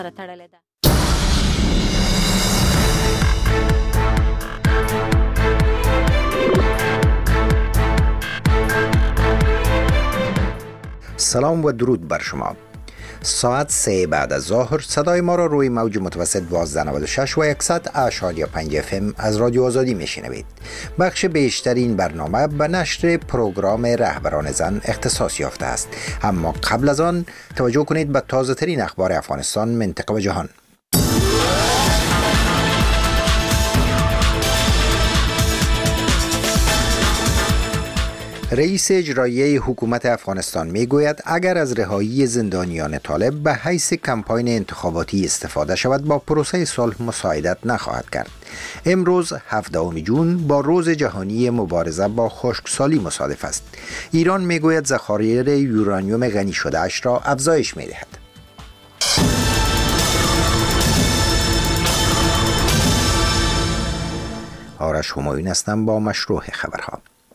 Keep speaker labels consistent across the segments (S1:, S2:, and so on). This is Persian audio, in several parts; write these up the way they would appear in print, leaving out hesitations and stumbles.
S1: تړلې ده.
S2: سلام و درود بر شما. ساعت 3 بعد از ظهر صدای ما را روی موج متوسط 1296 و 100.5 FM از رادیو آزادی میشنوید. بخش بیشتر این برنامه به نشر پروگرام رهبران زن اختصاص یافته است. اما قبل از آن توجه کنید به تازه ترین اخبار افغانستان، منطقه و جهان. رئیس اجرایی حکومت افغانستان میگوید اگر از رهایی زندانیان طالب به حیث کمپاین انتخاباتی استفاده شود با پروسه صلح مساعدت نخواهد کرد. امروز 17 جون با روز جهانی مبارزه با خشکسالی مصادف است. ایران میگوید ذخایر یورانیوم غنی شده اش را افزایش میدهد. آرش همایون هستم با مشروع خبرها.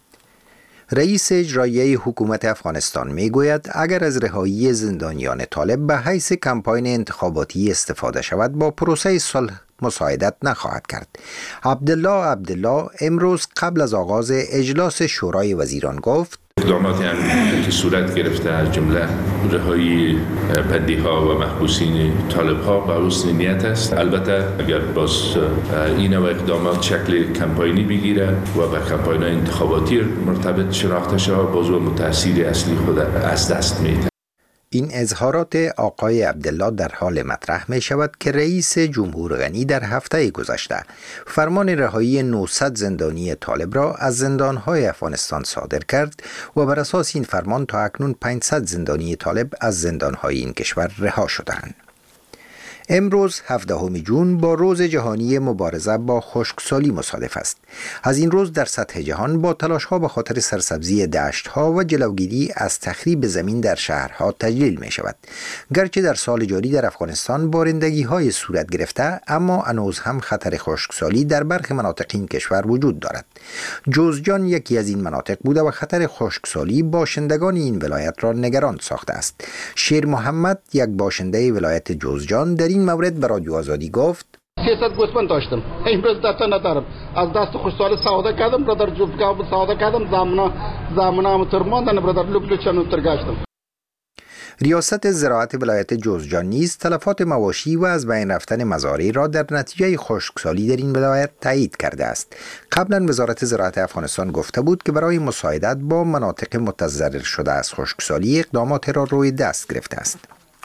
S2: رئیس اجرایی حکومت افغانستان میگوید اگر از رهایی زندانیان طالب به حیث کمپاین انتخاباتی استفاده شود با پروسه صلح مساعدت نخواهد کرد. عبدالله امروز قبل از آغاز اجلاس شورای وزیران گفت
S3: اقداماتی هم که صورت گرفته از جمله رهایی بندی‌ها و محبوسین طالب‌ها به حسن نیت است. البته اگر باز این نوع اقدامات شکل کمپاینی بگیره و به کمپاین‌های انتخاباتی مرتبط شناخته شود، باز تأثیر اصلی خود از دست می‌دهد.
S2: این اظهارات آقای عبدالله در حال مطرح می شود که رئیس جمهور غنی در هفته گذشته فرمان رهایی 900 زندانی طالب را از زندانهای افغانستان صادر کرد و بر اساس این فرمان تا اکنون 500 زندانی طالب از زندانهای این کشور رها شدند. امروز 17 جون با روز جهانی مبارزه با خشکسالی مصادف است. از این روز در سطح جهان با تلاش‌ها به خاطر سرسبزی دشت‌ها و جلوگیری از تخریب زمین در شهرها تجلیل می شود. گرچه در سال جاری در افغانستان بارندگی‌های صورت گرفته، اما هنوز هم خطر خشکسالی در برخی مناطق این کشور وجود دارد. جوزجان یکی از این مناطق بوده و خطر خشکسالی باشندگان این ولایت را نگران ساخته است. شیر محمد، یک باشنده ولایت جوزجان، در این مورد به رادیو آزادی گفت
S4: 300 گوسفند داشتم، امروز دست ندارم. از دست خشکسالی سودا کردم، برادر جوبگاه سودا کردم، زامنام ترماندن برادر لوکلوچانو ترگاشتم.
S2: ریاست زراعت ولایت جوزجان نیز تلفات مواشی و از بین رفتن مزارع را در نتیجه خشکسالی در این ولایت تایید کرده است. قبلا وزارت زراعت افغانستان گفته بود که برای مساعدت با مناطق متضرر شده از خشکسالی اقدامات را روی دست گرفته است.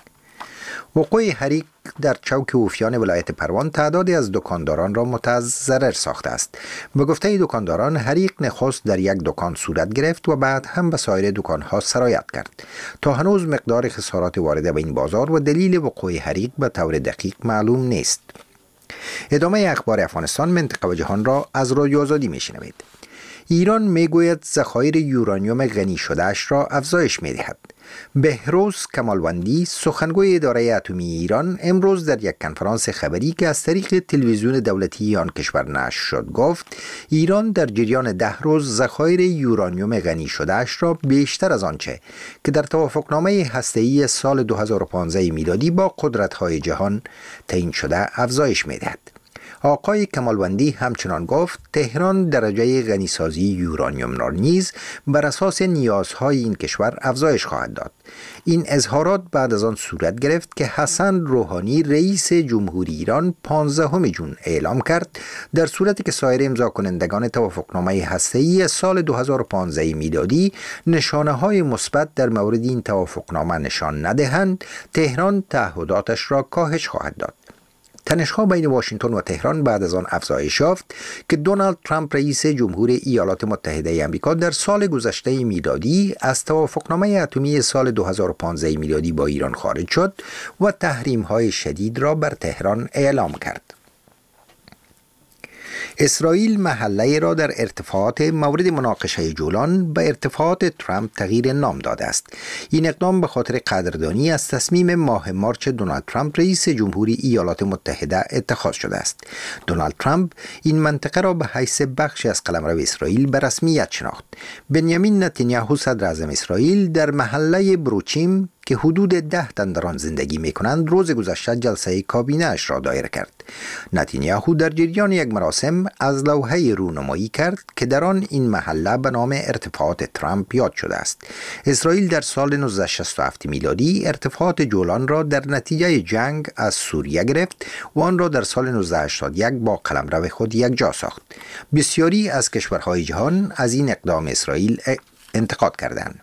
S2: وقوع حریق در چوک اوفیان ولایت پروان تعدادی از دکانداران را متضرر ساخته است. به گفته دکانداران، حریق نخست در یک دکان صورت گرفت و بعد هم به سایر دکانها سرایت کرد. تا هنوز مقدار خسارات وارده به این بازار و دلیل وقوع حریق به طور دقیق معلوم نیست. ادامه اخبار افغانستان، منطقه و جهان را از رادیو آزادی میشنوید. ایران میگوید ذخایر یورانیوم غنی شده اش را افزایش میدهد. بهروز کمالوندی، سخنگوی اداره اتمی ایران، امروز در یک کنفرانس خبری که از طریق تلویزیون دولتی آن کشور نشر شد گفت ایران در جریان 10 روز ذخایر یورانیوم غنی شده اش را بیشتر از آنچه که در توافقنامه هسته‌ای سال 2015 میلادی با قدرت‌های جهان تعیین شده افزایش می‌دهد. آقای کمالوندی همچنان گفت تهران درجه غنیسازی یورانیوم را نیز بر اساس نیازهای این کشور افزایش خواهد داد. این اظهارات بعد از آن صورت گرفت که حسن روحانی رئیس جمهوری ایران 15 جون اعلام کرد در صورتی که سایر امضا کنندگان توافقنامه هسته‌ای سال 2015 میلادی نشانه‌های مثبت در مورد این توافقنامه نشان ندهند، تهران تعهداتش را کاهش خواهد داد. تنش‌ها بین واشنگتن و تهران بعد از آن افزایش یافت که دونالد ترامپ رئیس جمهور ایالات متحده آمریکا در سال گذشته میلادی از توافقنامه اتمی سال 2015 میلادی با ایران خارج شد و تحریم‌های شدید را بر تهران اعلام کرد. اسرائیل محله را در ارتفاعات مورد مناقشه جولان به ارتفاعات ترامپ تغییر نام داده است. این اقدام به خاطر قدردانی از تصمیم ماه مارچ دونالد ترامپ رئیس جمهوری ایالات متحده اتخاذ شده است. دونالد ترامپ این منطقه را به حیث بخشی از قلمرو اسرائیل به رسمیت شناخت. بنیامین نتانیاهو صدر اعظم اسرائیل در محله بروچیم که حدود 10 تن در آن زندگی می‌کنند روز گذشته جلسه کابینه اش را دایر کرد. نتانیاهو در جریان یک مراسم از لوحه رونمایی کرد که در آن این محله به نام ارتفاعات ترامپ یاد شده است. اسرائیل در سال 1967 میلادی ارتفاعات جولان را در نتیجه جنگ از سوریه گرفت و آن را در سال 1981 با قلمرو خود یکجا ساخت. بسیاری از کشورهای جهان از این اقدام اسرائیل انتقاد کردند.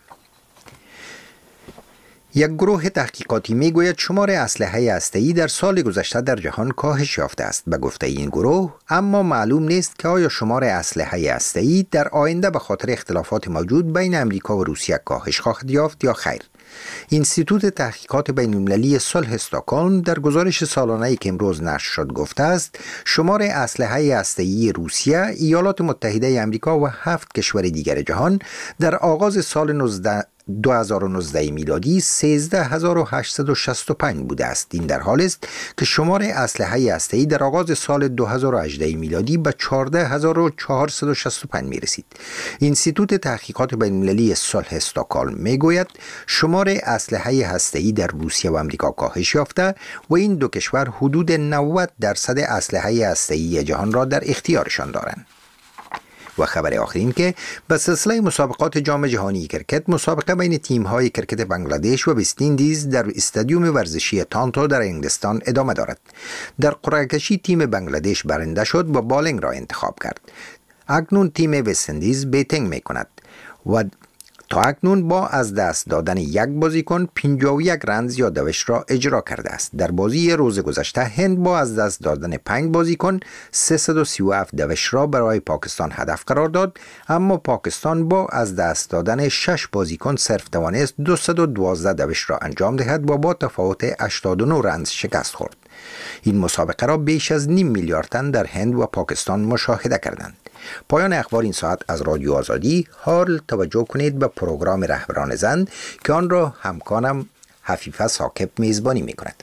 S2: یک گروه تحقیقاتی میگوید شمار اسلحه هسته‌ای در سال گذشته در جهان کاهش یافته است. به گفته این گروه اما معلوم نیست که آیا شمار اسلحه هسته‌ای در آینده به خاطر اختلافات موجود بین امریکا و روسیه کاهش خواهد یافت یا خیر. اینستیتوت تحقیقات بین‌المللی صلح استکهلم در گزارش سالانه‌ای که امروز نشر شد گفته است شمار اسلحه هسته‌ای روسیه، ایالات متحده آمریکا و 7 کشور دیگر جهان در آغاز سال 2019 میلادی 13865 بوده است. این در حالی است که شمار اسلحه هسته‌ای در آغاز سال 2018 میلادی به 14465 میرسید. اینستیتوت تحقیقات بین‌المللی صلح استکهلم میگوید شمار اسلحه هسته‌ای در روسیه و آمریکا کاهش یافته و این دو کشور حدود 90% اسلحه هسته‌ای جهان را در اختیارشان دارند. و خبر آخرین که به سلسله مسابقات جام جهانی کرکت مسابقه بین تیم‌های کرکت بنگلادش و وست اندیز در استادیوم ورزشی تانتو در انگلستان ادامه دارد. در قرعه کشی تیم بنگلادش برنده شد و بالینگ را انتخاب کرد. اکنون تیم وست اندیز بیتینگ می‌کند و تا اکنون با از دست دادن یک بازیکن 51 رنز یا دوش را اجرا کرده است. در بازی روز گذشته هند با از دست دادن 5 بازیکن 337 دوش را برای پاکستان هدف قرار داد، اما پاکستان با از دست دادن 6 بازیکن صرف توانست 212 دوش را انجام دهد و با تفاوت 89 رنز شکست خورد. این مسابقه را بیش از 0.5 میلیارد تن در هند و پاکستان مشاهده کردند. پایان اخبار این ساعت از رادیو آزادی. حال توجه کنید به پروگرام رهبران زن که آن را همکارم حفیفه ثاقب میزبانی می کند.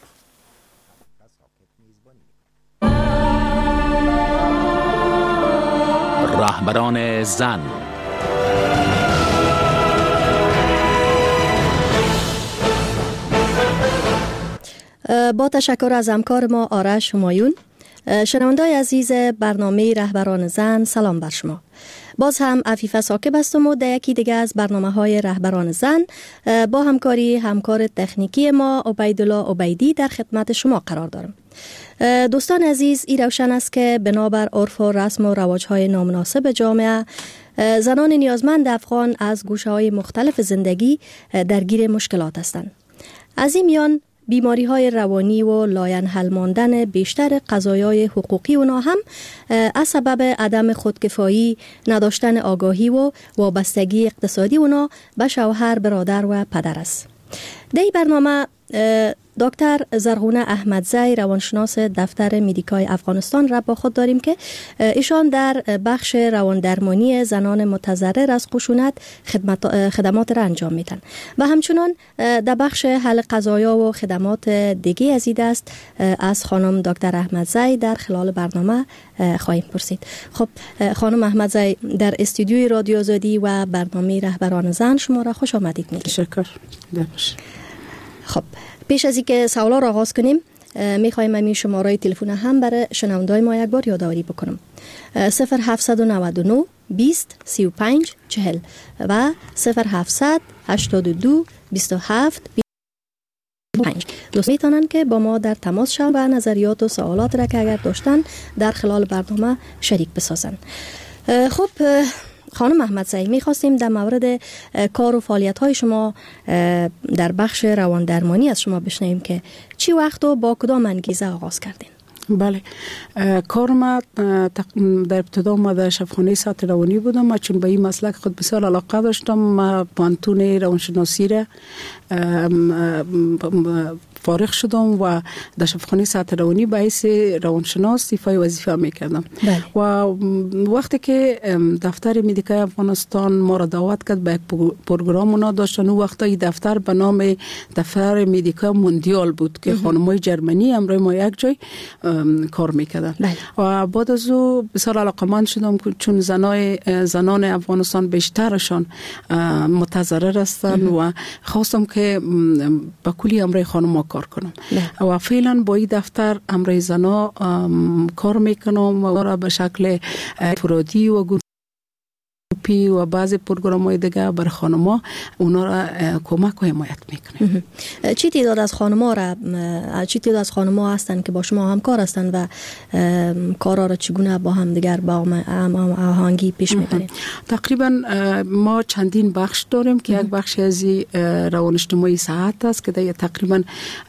S1: رهبران زن.
S5: با تشکر از همکار ما آرش همایون. شنوندای عزیز برنامه رهبران زن، سلام بر شما. باز هم عفیفه ثاقب هستم و در یکی دیگه از برنامه‌های رهبران زن با همکار تکنیکی ما عبیدالله عبیدی در خدمت شما قرار دارم. دوستان عزیز، این روشن است که بنابر عرف و رسم و رواج‌های نامناسب جامعه زنان نیازمند افغان از گوشه‌های مختلف زندگی درگیر مشکلات هستند. از این میان بیماری‌های روانی و لاینحل ماندن بیشتر قضایای حقوقی اونا هم از سبب عدم خودکفایی، نداشتن آگاهی و وابستگی اقتصادی اونا به شوهر، برادر و پدر است. در این برنامه دکتر زرغونه احمدزی، روانشناس دفتر مدیکای افغانستان را با خود داریم که ایشان در بخش رواندرمانی زنان متضرر از خشونت خدمات را انجام میدن و همچنان در بخش حل قضایا و خدمات دیگه از این دست از خانم دکتر احمدزی در خلال برنامه خواهیم پرسید. خب خانم احمدزی، در استودیوی رادیو آزادی و برنامه رهبران زن شما را خوش آمدید میگیم.
S6: تشکر.
S5: خب پیش از اینکه سوالا را آغاز کنیم میخوایم همین شماره تلفن هم برای شنوندای ما یک بار یادآوری بکنم. 0799 20 35 40 و 0700 82 27 25. دوست میتونن که با ما در تماس شون و نظریات و سوالات را که اگر داشتن در خلال برنامه شریک بسازن. خب خانم احمدزی، میخواستیم در مورد کار و فعالیت های شما در بخش رواندرمانی از شما بشنویم که چی وقت و با کدام انگیزه آغاز کردین؟
S6: بله، کار ما در ابتدا ما در شفاخانه سطح روانی بودم. ما چون به این مسلک خود بسیار علاقه داشتم، ما پانتون روانشناسی را فارغ شدم و در شفاخانه صحت روانی به حیث روانشناس ایفای وظیفه میکردم و وقتی که دفتر مدیکای افغانستان ما را دعوت کرد به پروگرام اونا داشتن، اون وقتا این دفتر به نام دفتر مدیکای موندیال بود که خانمای جرمنی همراه ما یک جای کار میکردن و بعد از او بسیار علاقمند شدم چون زنان افغانستان بیشترشان متضرر هستند و خواستم که با کلی امرای خانم‌ها کار کنم و فعلا با این دفتر امرای زنا کار میکنم و را به شکل افرادی و گروهی و بعضی پروگرام‌های دیگه برای خانم‌ها اونا را کمک و حمایت میکنیم.
S5: چی تعداد از خانم‌ها هستند که با شما همکار هستند و کارا را چگونه با هم دیگر با هماهنگی پیش میبرید؟
S6: تقریبا ما چندین بخش داریم که یک بخش از روان اجتماعی صحت است که تقریبا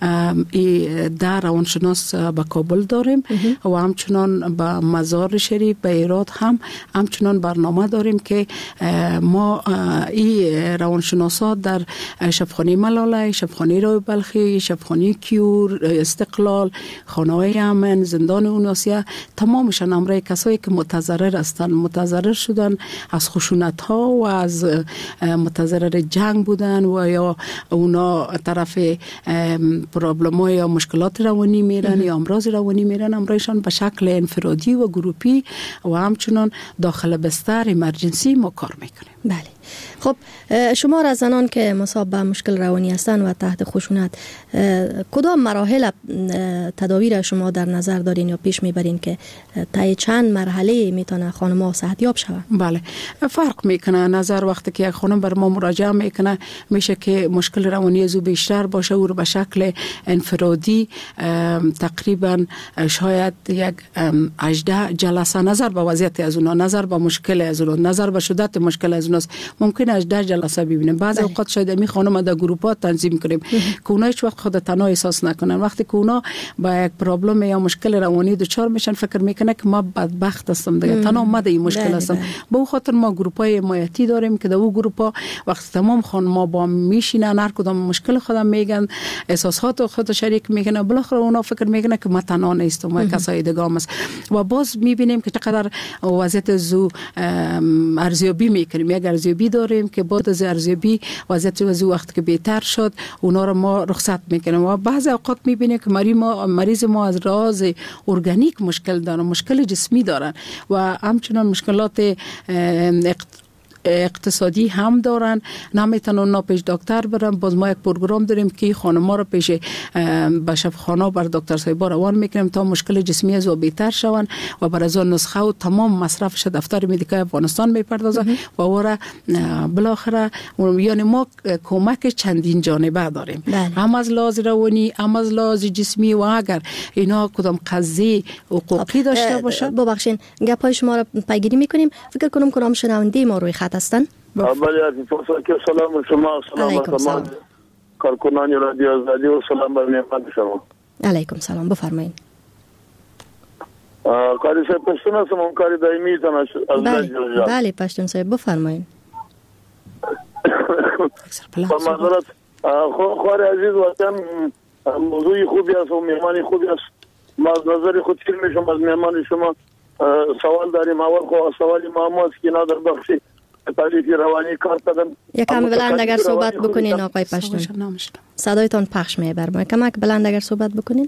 S6: 10 روانشناس به کابل داریم و همچنان به مزار شریف به ایراد همچنان برنامه داریم که ما این روانشناسا در شفاخانه ملاله، شفاخانه رای بلخی، شفاخانه کیور، استقلال، خانه‌های امن، زندان اوناسیه، تمامشان امرای کسایی که متضرر هستند، متضرر شدن از خشونت‌ها و از متضرر جنگ بودن و یا اونا طرف پرابلم‌ها یا مشکلات روانی میرن یا امراض روانی میرن، امرایشان به شکل انفرادی و گروپی و همچنان داخل بستر امرجنسی ما کار میکنیم.
S5: بله. خب شما را زنان که مصاب به مشکل روانی هستند و تحت خشونت، کدام مراحل تداویر شما در نظر دارین یا پیش میبرین که طی چند مرحله میتونه خانم‌ها صحتیاب شوند؟
S6: بله، فرق میکنه. نظر وقتی که یک خانم بر ما مراجعه میکنه میشه که مشکل روانی از او بیشتر باشه، او رو به شکل انفرادی تقریبا شاید یک 18 جلسه نظر به وضعیت از اونها، نظر به مشکل از اونها، نظر به شدت مشکل از اونها ممکن 18 جلسه ببینیم. بعضی اوقات شاید می خانم در گروپ‌ها تنظیم کنیم که اونها هیچ وقت خود تنها احساس نکنن. وقتی که اونا با یک پرابلم یا مشکل روانی دچار میشن فکر میکنه که ما بدبخت هستم دیگه، تنها اومده این مشکل هستم. به اون خاطر ما گروپ‌های حمایتی داریم که در اون گروپ‌ها وقتی تمام خانم‌ها با میشینن هر کدام مشکل خودم میگن، احساسات خود شریک میکنن، بالاخره اونا فکر میکنه که ما تنها نیستم و کسای دیگه هم است و باز میبینیم که چقدر وضعیت زو ارزیابی میکنیم. یک ارزیابی داریم که بعد از ارزیابی وضعیت وضو وقت که بهتر شد اونا رو ما رخصت میکنیم و بعضی اوقات میبینیم که مریض ما از راز ارگانیک مشکل دارن، مشکل جسمی دارن و همچنان مشکلات اقتصادی هم دارن، نمیتونن اونا پیش دکتر برن. باز ما یک پروگرام داریم که خانم‌ها رو پیش به شفاخانه بر دکتر صاحب روان میکنیم تا مشکل جسمی از او بهتر شون و بر از اون نسخه و تمام مصرفش دفتر مدیکای افغانستان میپردازه و ورا بالاخره یعنی ما کمک چندین جانبه داریم، هم از لحاظ روانی، هم از لحاظ جسمی و اگر اینا کدام قضیه حقوقی داشته باشه.
S5: ببخشید گپای شما رو پیگیری میکنیم. فکر کنم کدام شنونده ما روی خط هستن.
S7: بله سلام شما، سلام تمام کارکنان رادیو آزادی و سلام بر مهمان شما.
S5: علیکم سلام، بفرمایید.
S7: کاری صاحب پشتون هستم، کاری دائمی از
S5: بله پشتون صاحب بفرمایید.
S7: با معذرت خوار عزیز وطن موضوعی خوبی است و مهمانی خوبی است. ما از نظر خود چیر میشم از مهمان شما سوال داریم. اول خو سوالی ما است که نادر بخشی تکالیف روانی کار کردن.
S5: یکم بلند اگر صحبت بکنین آقای پشتون، صدایتان پخش میبره. کمک بلند اگر صحبت بکنین.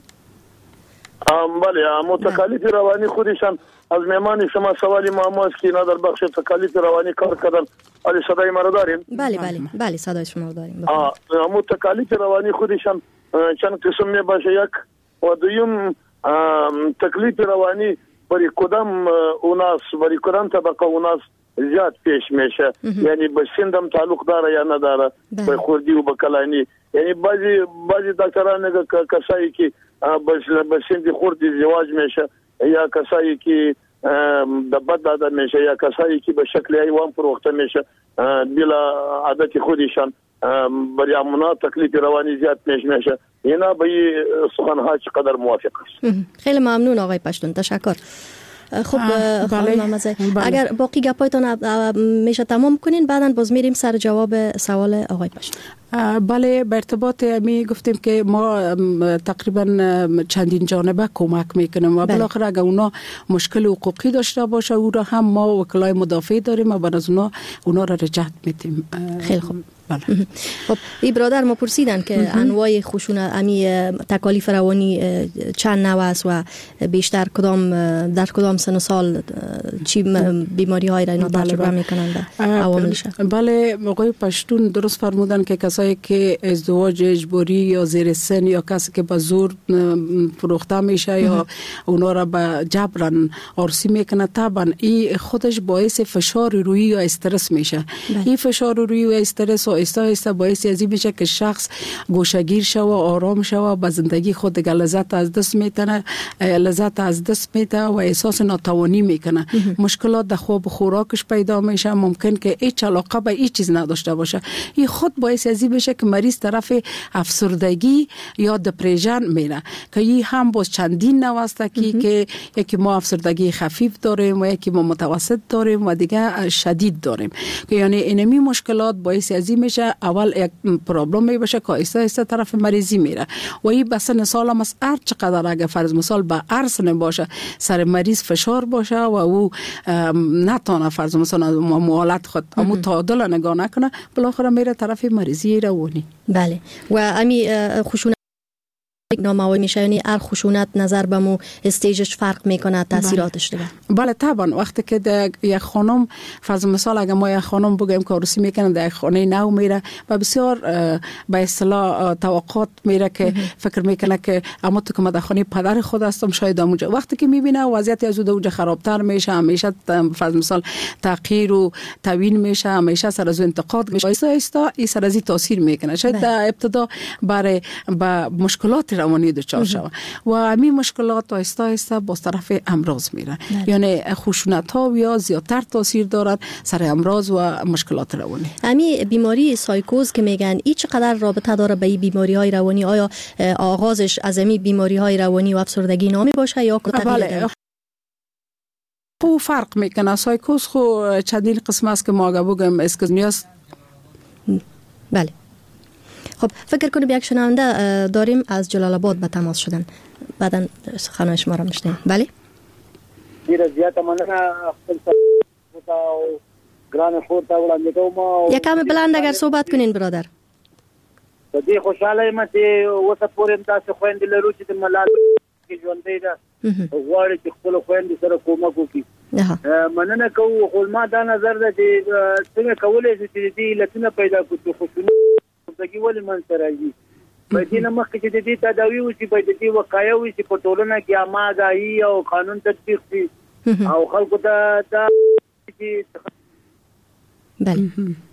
S7: بله، تکالیف روانی خودشان از مهمان شما سوالی ما است که نادر بخش تکالیف روانی کار کردن. علی صدای ما رو داریم؟
S5: بله صدای شما رو داریم.
S7: تکالیف روانی خودشان چند قسم می باشه. یک و دویم تکلیف روانی برای کدام اوناس، برای کدام طبقه اوناس زیاد پیش میشه، یعنی به سندم تعلق داره یا نداره، به خوردی و به کلانی. یعنی بعضی دکتران کسایی که به سند خوردی زواج میشه یا کسایی که بد داده میشه یا کسایی که به شکل حیوان فروخته میشه بلا عادت خودشان برای امونا تکلیف روانی زیاد پیش میشه. اینا به سخنها چقدر موافق است؟
S5: خیلی ممنون آقای پشتون، تشکر. خب خانم مزه اگر باقی گپایتان میشه تمام کنین بعداً باز میریم سر جواب سوال آقای پشتون.
S6: بله به ارتباط می گفتیم که ما تقریبا چندین جانبه کمک میکنیم و بالاخره اگر اونا مشکل حقوقی داشته باشه او را هم ما وکلای مدافع داریم و بعد از اونا را رجعت میدیم.
S5: خیلی خوب. خب این برادر ما پرسیدن که انواع خشونت تکالیف روانی چند نوع است و بیشتر در کدام سن و سال چی بیماری های را اینا تجربه میکنن و عواملش؟
S6: بله آقای پشتون درست فرمودن که کسایی که ازدواج اجباری یا زیر سن یا کسی که به زور فروخته میشه یا اونا را به جبران عرضی میکنه طبعا این خودش باعث فشار روحی یا استرس میشه. این فشار روحی و استرس و آهسته باعث ازی میشه که شخص گوشه‌گیر شوه و آرام شوه و به زندگی خود دیگه لذت از دست میده و احساس ناتوانی میکنه. مشکلات در خواب و خوراکش پیدا میشه. ممکن که هیچ علاقه به هیچ چیز نداشته باشه. این خود باعث ازی بشه که مریض طرف افسردگی یا دپرشن میره که این هم باز چندین نوع است که یکی ما افسردگی خفیف داریم و یکی ما متوسط داریم و دیگه شدید داریم که یعنی اینمی مشکلات باعث ازی میشه اول یک پرابلم میشه که آهسته طرف مریضی میره و این بسن سال هم از هر چقدر اگه فرض مثال به ارسن باشه سر مریض فشار باشه و او نتانه فرض مثلا معالجه خود امو تعادل نگاه نکنه بالاخره میره طرف مریضی روانی.
S5: بله و امی خشونت ناموی میشه یعنی هر خشونت نظر به مو استیجش فرق میکنه تاثیراتش دیگه.
S6: بله طبعا وقتی که یک خانم فرض مثال اگه ما یک خانم بگیم که عروسی میکنه در خانه نو میره و بسیار به اصطلاح توقعات میره که فکر میکنه که اما تو که من در خانه پدر خود هستم شاید اونجا وقتی که میبینه وضعیت از اونجا خرابتر میشه همیشه فرض مثال تغییر و توین میشه همیشه سر از انتقاد میشه آهسته این سر از تاثیر میکنه شاید در ابتدا برای با مشکلات روانی دچار شوه و همین مشکلات آهسته با طرف امراض میره یعنی خشونت ها یا زیادتر تاثیر دارد سر امراض و مشکلات روانی.
S5: همین بیماری سایکوز که میگن این چقدر رابطه داره به این بیماری های روانی؟ آیا آغازش از همین بیماری های روانی و افسردگی نامی باشه یا
S6: بله خو فرق میکنه. سایکوز خو چندین قسم است که ما اگه بگم اسکیزوفرنیاست.
S5: بله خب فکر کنم یک شنونده داریم از جلال آباد به تماس شدن بعداً خانه شما را میشنیم. بله
S8: ډیره زیاته مننه خپل ګران خور ته وړاندې کوم.
S5: یک کم بلند اگر صحبت کنین برادر.
S8: په دې خوشاله یم چې اوسه پورې تاسو خويندې لرو چې د ملال کې ژوندې ده غواړي چې خپل خويندې سره کومک وکړي. مننه کوم خو ما دا نظر ده چې څنګه کولای شي چې دې لټونه پیدا کړو خو دغه ولې من سره دي په دې نه مخکې چې دې تداوی وشي په دې وقایع وشي په ټولنه کې اماګاهي او قانون تطبیق شي او خلکو ته دا
S5: بله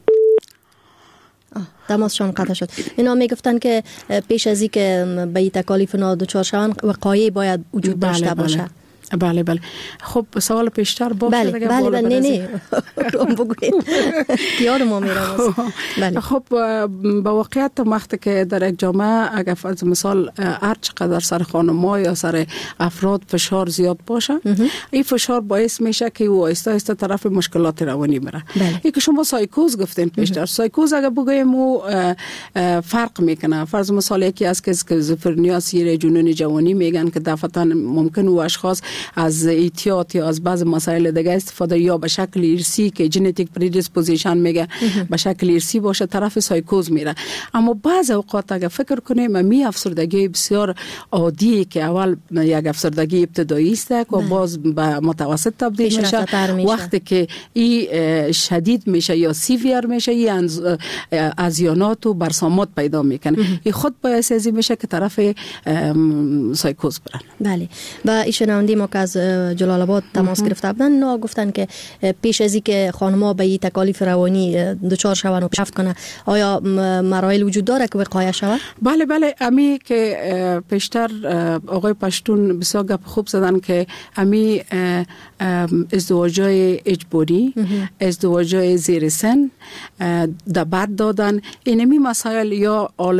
S5: تماسشان قطع شد. اینا میگفتن که پیش از این که به این تکالیف دچار شوند وقایع باید وجود داشته باشه.
S6: بله خب سوال پیشتر باشه
S5: دیگه. بله نه روم بگوید یاد ما میره. بله
S6: خب با واقعیت وقتی که در یک جامعه اگر فرض مثال هر چقدر سر خانم‌ها یا سر افراد فشار زیاد باشه این فشار باعث میشه که او آهسته طرف مشکلات روانی بره. این که شما سایکوز گفتین پیشتر سایکوز اگر بگیم او فرق میکنه. فرض مثال یکی از که اسکیزوفرنیا سیر جنون جوانی میگن که دفعتا ممکن او اشخاص از احتیاط یا از بعض مسائل دیگه استفاده یا به شکل ارثی که ژنتیک پردیسپوزیشن میگه به شکل ارثی باشه طرف سایکوز میره. اما بعض اوقات اگه فکر کنیم می افسردگی بسیار عادی که اول یک افسردگی ابتدایی است که باز به متوسط تبدیل میشه وقتی که این شدید میشه یا سیویر میشه این ازیانات و برسامات پیدا میکنه این خود باعث ازی میشه که طرف سایکوز برن.
S5: بله و ایشون ما که از جلال آباد تماس گرفته بودن نه گفتن که پیش از اینکه خانم‌ها به این تکالیف روانی دچار شوند و پیشرفت کنه آیا مراحل وجود داره که وقایع شود؟
S6: بله امی که پیشتر آقای پشتون بسیار گپ خوب زدن که امی ازدواجای اجباری ازدواجای زیر سن دبت دادن اینمی مسائل یا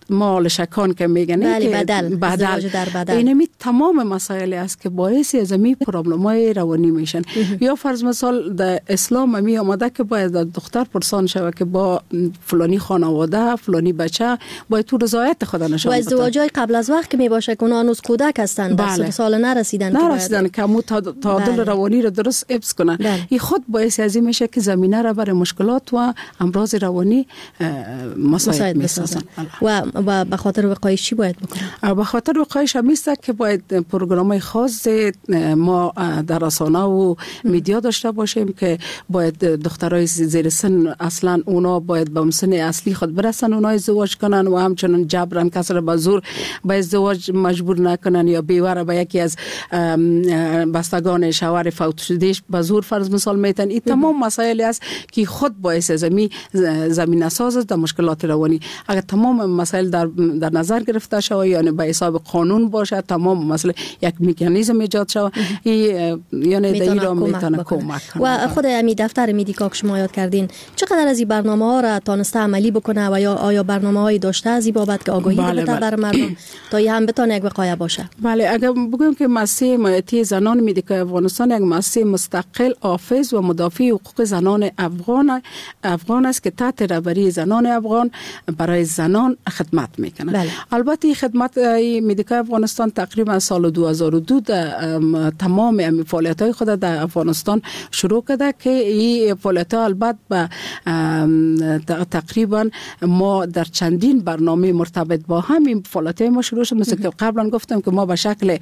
S6: مال شکان که میگن
S5: بله،
S6: که
S5: ازدواج در بدل،
S6: اینمی تمام مسائل است که باعث از می پرابلمای روانی میشن. یا فرض مثال در اسلام می آمده که باید دختر پرسان شوه که با فلانی خانواده فلانی بچه باید تو رضایت خود نشان بده.
S5: و ازدواجای قبل از وقت که می باشه که اونا هنوز کودک هستن،
S6: بله.
S5: 10 سال نرسیدن
S6: که مو تعادل روانی رو درست حفظ کنن. این خود باعث از این میشه که زمینه را برای مشکلات و امراض روانی مساعد میسازن.
S5: و به خاطر وقایش چی باید بکنن؟
S6: به خاطر وقایش هم است که باید پروگرام‌های خاص ما در رسانه و میدیا داشته باشیم که باید دخترای زیر سن اصلا اونا باید به سن اصلی خود برسن، اونا ازدواج کنن و همچنان جبران کس را به زور به ازدواج مجبور نکنن یا بیوه به یکی از بستگان شوهر فوت شدهش به زور فرض مثال میتن. این تمام مسائلی است که خود باعث زمینه ساز در مشکلات روانی. اگر تمام مسائل در نظر گرفته شود یعنی به حساب قانون باشه، تمام مسئله یک مکانیزم ایجاد شود، یعنی در ایران میتونه کمک کنه.
S5: و خود امی دفتر میدیکا که شما یاد کردین چقدر از این برنامه ها را تانسته عملی بکنه و یا آیا برنامه هایی داشته از این بابت که آگاهی بده بر مردم تا این هم بتونه یک وقایع باشه؟
S6: بله، اگر بگویم که مؤسسه حمایتی زنان میدیکا افغانستان یک مؤسسه مستقل حافظ و مدافع حقوق زنان افغان است که تحت رهبری زنان افغان برای زنان خدمت میکنه.
S5: بله.
S6: البته خدمت میدیکا افغانستان تقریبا سال 2002 تمام فعالیت‌های خود در افغانستان شروع کرده که این فعالیت‌ها البته به تقریبا ما در چندین برنامه مرتبط با همین فعالیت‌های ما شروع شد. مثل که قبلا گفتم که ما به شکل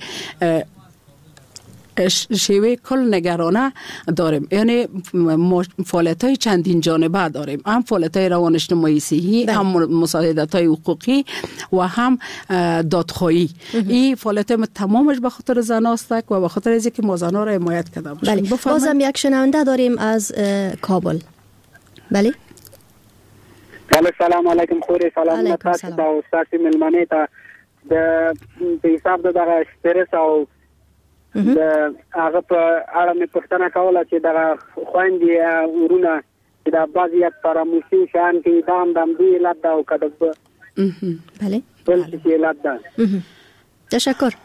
S6: شیوه کل نگرانه داریم، یعنی فعالیت‌های چندین جانبه داریم، هم فعالیت‌های روان اجتماعی صحی، هم مساعدت‌های حقوقی و هم دادخواهی. این فعالیت‌های تمامش به خاطر زناست و به خاطر اینکه ما زن‌ها را حمایت کرده باشیم.
S5: بله. بازم یک شنونده داریم از کابل. بله.
S9: سلام علیکم خوری، سلام نتاست دا استاسی ملمانه تا به حساب دا استرس او هغه په اړه مې پوښتنه کوله چې د خويندې ورونه چې د بعضی فراموشي شان کې دام دم دی علت دا او کده
S5: بله
S9: بل څه علت ده.
S5: تشکر.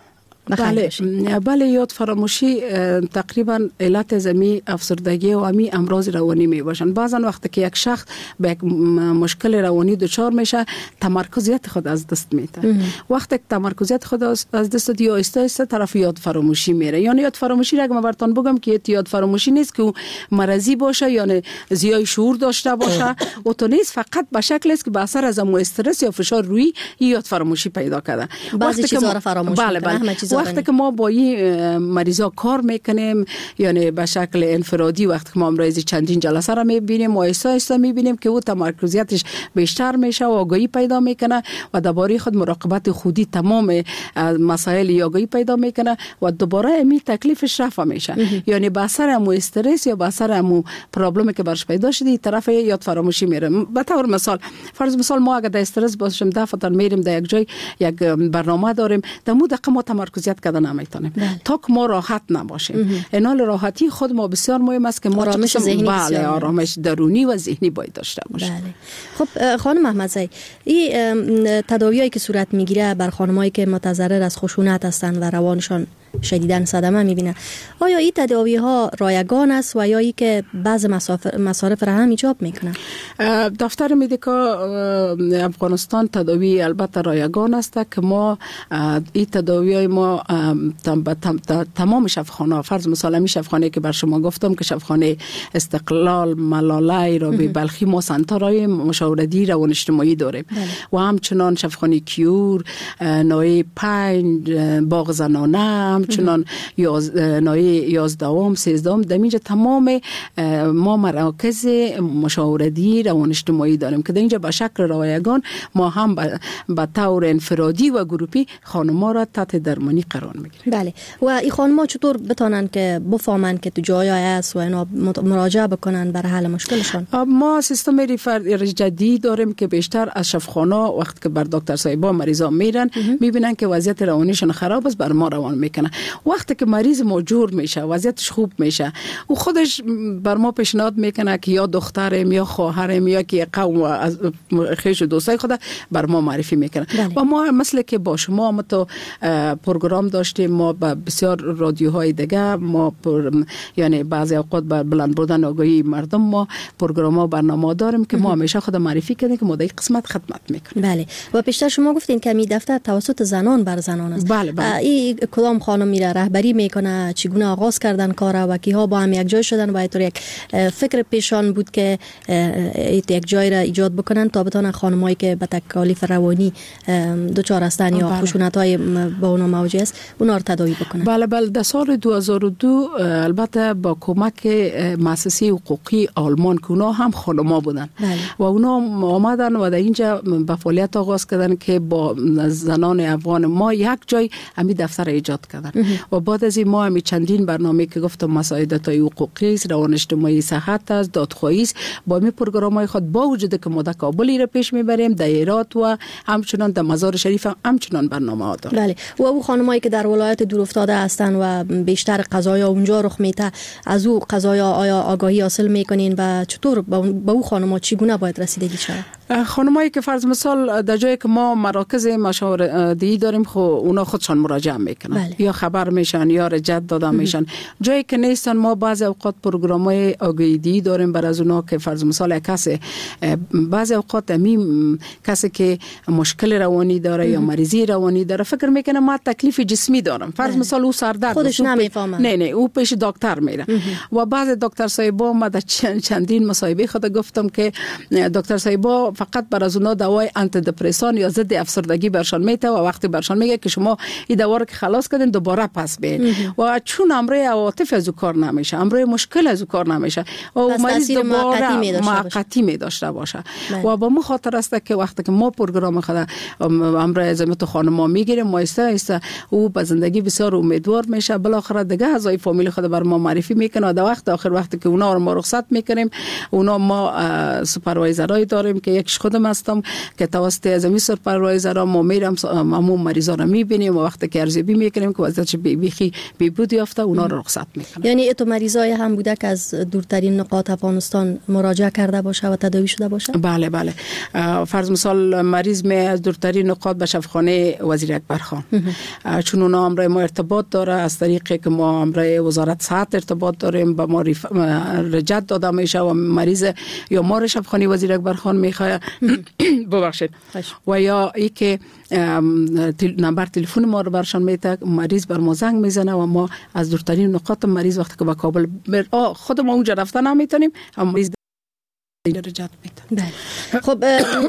S6: بله یاد فراموشی تقریبا علت زمی افسردگی و امی امراض روانی می باشن. بعضا وقتی که یک شخص به یک مشکل روانی دچار میشه تمرکزیت خود از دست میده. وقتی که تمرکزیت خود از دست داد یا آهسته طرف یاد فراموشی میره. یعنی یاد فراموشی را من براتون بگم که یاد فراموشی نیست که مرضی باشه یعنی زیای شعور داشته باشه و تو نیست، فقط به شکل است که به اثر از استرس یا فشار روی یاد فراموشی پیدا کرده.
S5: بعضی چیزا را فراموش میکنه.
S6: وقتی که ما با این مریضا کار میکنیم یعنی به شکل انفرادی، وقتی که ما امروز چندین جلسه را میبینیم و آهسته میبینیم که او تمرکزیتش بیشتر میشه و آگاهی پیدا میکنه و درباره خود مراقبت خودی تمام مسائل آگاهی پیدا میکنه و دوباره امی تکلیفش رفع میشه. یعنی به اثر امو استرس یا به اثر امو پرابلمی که برش پیدا شده طرف یاد فراموشی میره. به طور مثال فرض مثال ما اگه در استرس باشیم دفعه میریم در یک جای یک برنامه داریم در مو دقیقه ما تمرکزیت کردن نمیتونیم تا که ما راحت نباشیم. اینال راحتی خود ما بسیار مهم است که ما
S5: آرامش ذهنی
S6: آرامش درونی و ذهنی باید داشته باشیم.
S5: خب خانم محمدزی، این تداویایی که صورت میگیره بر خانمایی که متضرر از خشونت هستند و روانشان شدیداً صدمه میبینه، آیا این تداوی ها رایگان است و یا ای که بعض مصارف را هم ایجاب میکنه؟
S6: دفتر میدیکا افغانستان تداوی البته رایگان است که ما این تداوی های ما تمام شفاخانه، فرض مثلا می شفاخانه که بر شما گفتم که شفاخانه استقلال، ملاله، رابطه بلخی، ما سنترهای مشاورتی روان اجتماعی داریم و همچنان شفاخانه کیور، نوعی 5 باغ زنانه، همچنان نایه 11ام 13ام در اینجا تمام ما مراکز مشاورتی روان اجتماعی داریم که در اینجا به شکل رایگان ما هم به طور انفرادی و گروپی خانم‌ها را تحت درمانی قرار میگیریم.
S5: بله. و این خانم‌ها چطور بتونن که بفهمن که تو جایی است و اینا مراجعه بکنن برای حل مشکلشان؟
S6: ما سیستم ریفر جدید داریم که بیشتر از شفاخانه وقتی که بر دکتر صاحبا مریضا میرن میبینن که وضعیت روانیشون خراب است بر ما روان میکنن. میکنه. وقتی که مریض ما جور میشه، وضعیتش خوب میشه، او خودش بر ما پیشنهاد میکنه که یا دخترم یا خواهرم یا که قوم از خیش دوستای خود بر ما معرفی میکنه. و ما مثل که با شما ما تو پروگرام داشتیم، ما با بسیار رادیوهای دیگه ما یعنی بعضی اوقات بر بلند بردن آگاهی مردم ما پروگرام ها برنامه داریم که ما همیشه خود معرفی کردیم که ما در قسمت خدمت میکنیم.
S5: بله. و پیشتر شما گفتین که می دفتر توسط زنان بر زنان است.
S6: بله.
S5: این کدام خانم میره رهبری میکنه، چگونه آغاز کردن کار و کیها با هم یک جای شدن و اینطور یک فکر پیشان بود که یک جای را ایجاد بکنن تا بتونن خانمایی که به تکالیف روانی دچار هستن یا خشونت‌های با اونها مواجه است اونا رو تداوی بکنن.
S6: بله در سال 2002 البته با کمک مؤسسه حقوقی آلمان که اونا هم خانم‌ها بودن و اونا آمدن و در اینجا به فعالیت آغاز کردن که با زنان افغان ما یک جای همی دفتر ایجاد کردن و بعد از این ما همی چندین برنامه که گفتم مساعدت‌های حقوقی است، روان اجتماعی، صحت است، دادخواهی است، با می پروگرام‌های خود با وجود که ما در کابل را پیش میبریم، در هرات و همچنان در مزار شریف همچنان برنامه ها داریم.
S5: بله. و او خانمایی که در ولایت دورافتاده هستن و بیشتر قضایا اونجا رخ میته، از او قضایا آیا آگاهی حاصل میکنین و چطور با او خانم‌ها چگونه باید رسیدگی شود؟
S6: خانمایی که فرض مثال در جایی که ما مراکز مشاورتی داریم خب اونا خودشان مراجعه میکنن یا خبر میشن یا رجعت داده میشن. جایی که نیستن ما بعضی اوقات پروگرام‌های آگاهی داریم برای از اونا که فرض مثال کسی بعضی اوقات کسی که مشکل روانی داره یا مریضی روانی داره فکر میکنه ما تکلیف جسمی دارم، فرض مثال او سردرد
S5: خودش نمیفهمه،
S6: نه او پیش دکتر میره و بعضی دکتر صاحبا ما در چندین مصاحبه خود گفتم که دکتر صاحبا فقط بر از اونا دوای آنتی دپرسان یا ضد افسردگی برشان میته و وقتی برشان میگه که شما این دوا رو که خلاص کردین دوباره پس بیاین و چون امر عواطف از کار نمیشه، امر مشکل از کار نمیشه و مریض دوباره موقتی می داشته باشه و با ما خاطر است که وقتی که ما پروگرام خود امر عظمت خانم‌ها میگیریم ما ایسته او به زندگی بسیار امیدوار میشه، بالاخره دیگه اعضای فامیل خود بر ما معرفی میکنه. در وقت آخر وقتی که اونا رو ما رخصت میکنیم اونا ما سوپروایزرای داریم که یکش خودم هستم که توسط ازمی سوپروایزرها ما میرم همون مریضا رو میبینیم و وقتی که ارزیابی میکنیم که وضعیتش بیخی بهبود یافته اونا رو رخصت میکنیم.
S5: یعنی تو مریضای هم بوده که از دورترین نقاط افغانستان مراجعه کرده باشه و تداوی شده باشه؟
S6: بله فرض مثال مریض می از دورترین نقاط به شفاخانه وزیر اکبر خان چون اونا امر ما ارتباط داره از طریقی که ما امر وزارت صحت ارتباط داریم با ما رجعت داده میشه و مریض یا ما شفاخانه وزیر اکبر خان میخواد ببخشید و یا ای که نمبر تلفن ما رو برشان میده، مریض بر ما زنگ میزنه و ما از دورترین نقاط مریض وقتی که به کابل خود ما اونجا رفتن نمیتونیم هم مریض رجعت میده.
S5: خب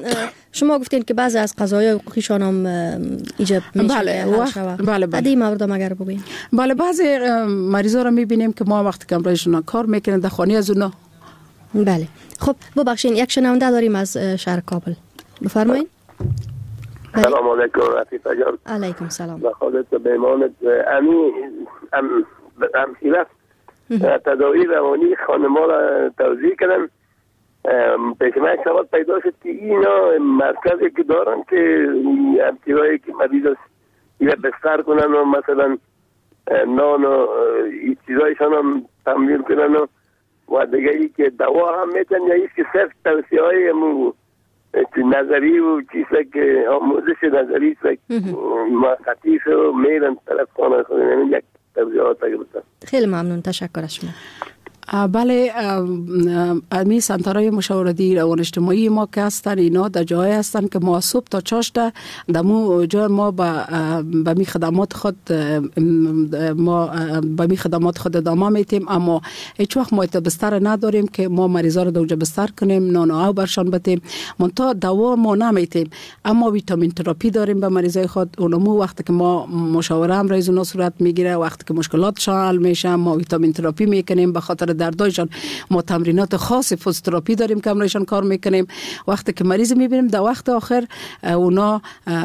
S5: شما گفتین که بعضی از قضايا حقوقیشان هم ایجاب میشه.
S6: بله.
S5: بعدی مورد مگر بگوین.
S6: بله بعضی مریضا رو میبینیم که ما وقتی که امرایشون کار میکنن در خانه از اونا.
S5: بله. خب ببخشید یک شنونده داریم از شهر کابل. بفرمایید.
S10: سلام علیکم رفیقا جان.
S5: علیکم سلام.
S10: خودت بیمانت امثیلت تداوی روانی خانما را توضیح کردن. پیش من سوال پیدا شد که اینا مرکزی که دارن که امثیلایی که مریض است یا بستر کنن و مثلا نان و چیزایشان هم تمرین کنن و دیگه ای که دوا هم میتن یا ایست که صرف توصیه های نظری و چیزا که آموزش نظری موقتی و میرن طرف خانه خودن یک توضیحات اگر بسن.
S5: خیلی ممنون، تشکر از شما.
S6: بله امی سنترهای مشاورتی روان اجتماعی ما که هستن اینا در جای هستن که ما صبح تا چاشت دمو جای ما به می خدمات خود ادامه میتیم اما هیچ وقت ما بستر نداریم که ما مریضا رو دوجا بستر کنیم نان و برشان بدیم منتها دوا ما نمیتیم اما ویتامین تراپی داریم به مریضای خود اونمو وقتی که ما مشاوره هم رایز اونا صورت میگیره وقتی که مشکلاتشان حل میشه ما ویتامین تراپی میکنیم به خاطر دردایشان ما تمرینات خاص فوزیوتراپی داریم که همراهشان کار میکنیم. وقتی که مریض میبینیم در وقت آخر اونا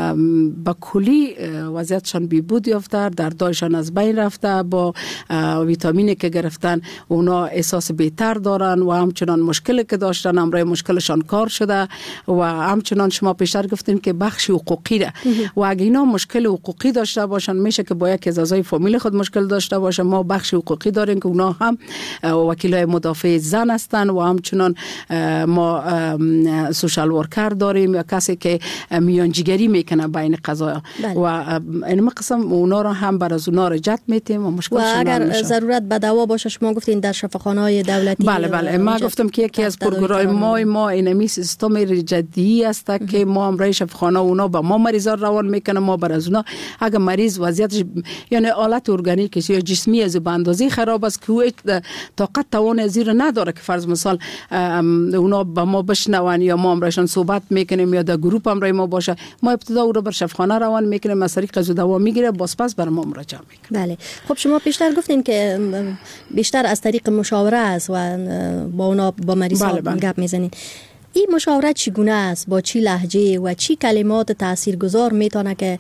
S6: با کلی وضعیتشان بیبود یافته، دردایشان از بین رفته، با ویتامینی که گرفتن اونا احساس بهتر دارن و همچنان مشکلی که داشتن همراه مشکلشان کار شده و همچنان شما پیشتر گفتین که بخش حقوقی ده و اگه اینا مشکل حقوقی داشته باشن میشه که با یک از اعضای فامیل خود مشکل داشته باشه. ما بخش حقوقی داریم که اونا هم وکیلای مدافع زن هستن و همچنان ما سوشال ورکر داریم یا کسی که میانجیگری میکنه بین قضایا و این قسم اونا را هم بر از اونا رجعت میتیم و مشکلشون
S5: اگر ضرورت به دوا باشه شما گفتین در شفاخانه‌های دولتی.
S6: بله ما گفتم که یکی از پروگرام ما اینمی سیستم جدی است که ما امرای شفاخانه اونا با ما مریضا روان میکنه، ما بر از اونا اگر مریض وضعیتش یعنی حالت ارگانیکش یا جسمی از به اندازه خراب است که طاقت توان زیر نداره که فرض مثال اونا با ما بشنون یا ما امرایشان صحبت میکنیم یا در گروپ امرای ما باشه، ما ابتدا او رو بر شفاخانه روان میکنیم، از طریق از دوا میگیره، پس بر ما مراجعه میکنه.
S5: بله خب شما پیشتر گفتین که بیشتر از طریق مشاوره است و با اونا با مریضا گپ میزنین. این مشاورت چگونه است؟ با چی لهجه و چی کلمات تاثیرگذار میتونه که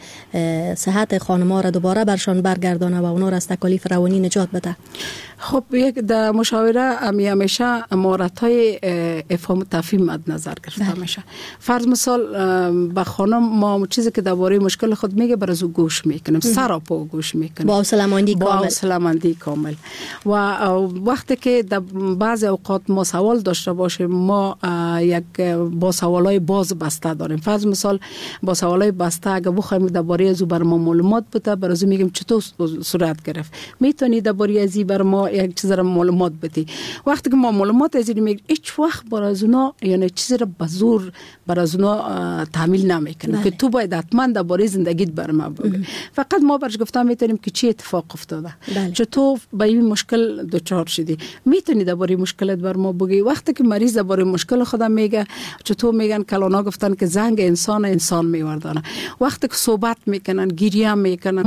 S5: صحت خانم‌ها را دوباره برشان برگردانه و اونا را از تکالیف روانی نجات بده؟
S6: خب یک در مشاوره همیشه مهارت‌های افهام و تفهیم مد نظر گرفته میشه. فرض مثال به خانم ما چیزی که درباره مشکل خود میگه بر از او گوش میکنیم، سراپا گوش میکنیم با حوصله‌مندی کامل و وقتی که در بعض اوقات ما سوال داشته باشیم ما یک با سوالای باز بسته داریم. فرض مثال با سوالای بسته اگه بخوایم درباره از بر ما معلومات بده بر از میگیم چطور صورت گرفت، میتونی درباره از بر ما یک چیز را معلومات بدی. وقتی که ما معلومات از این میگیم هیچ وقت بر از اونا یعنی چیزی را به زور بر از اونا تحمیل نمیکنیم که تو باید حتما درباره زندگیت بر ما بگی. فقط ما برش گفتم میتونیم که چی اتفاق افتاده، چطور به این مشکل دچار شدی، میتونی درباره مشکلت بر ما بگی. وقتی که مریض درباره مشکل خودم میگه چطور میگن کلانا گفتن که زنگ انسان میوردانه، وقتی که صحبت میکنن گریه میکنن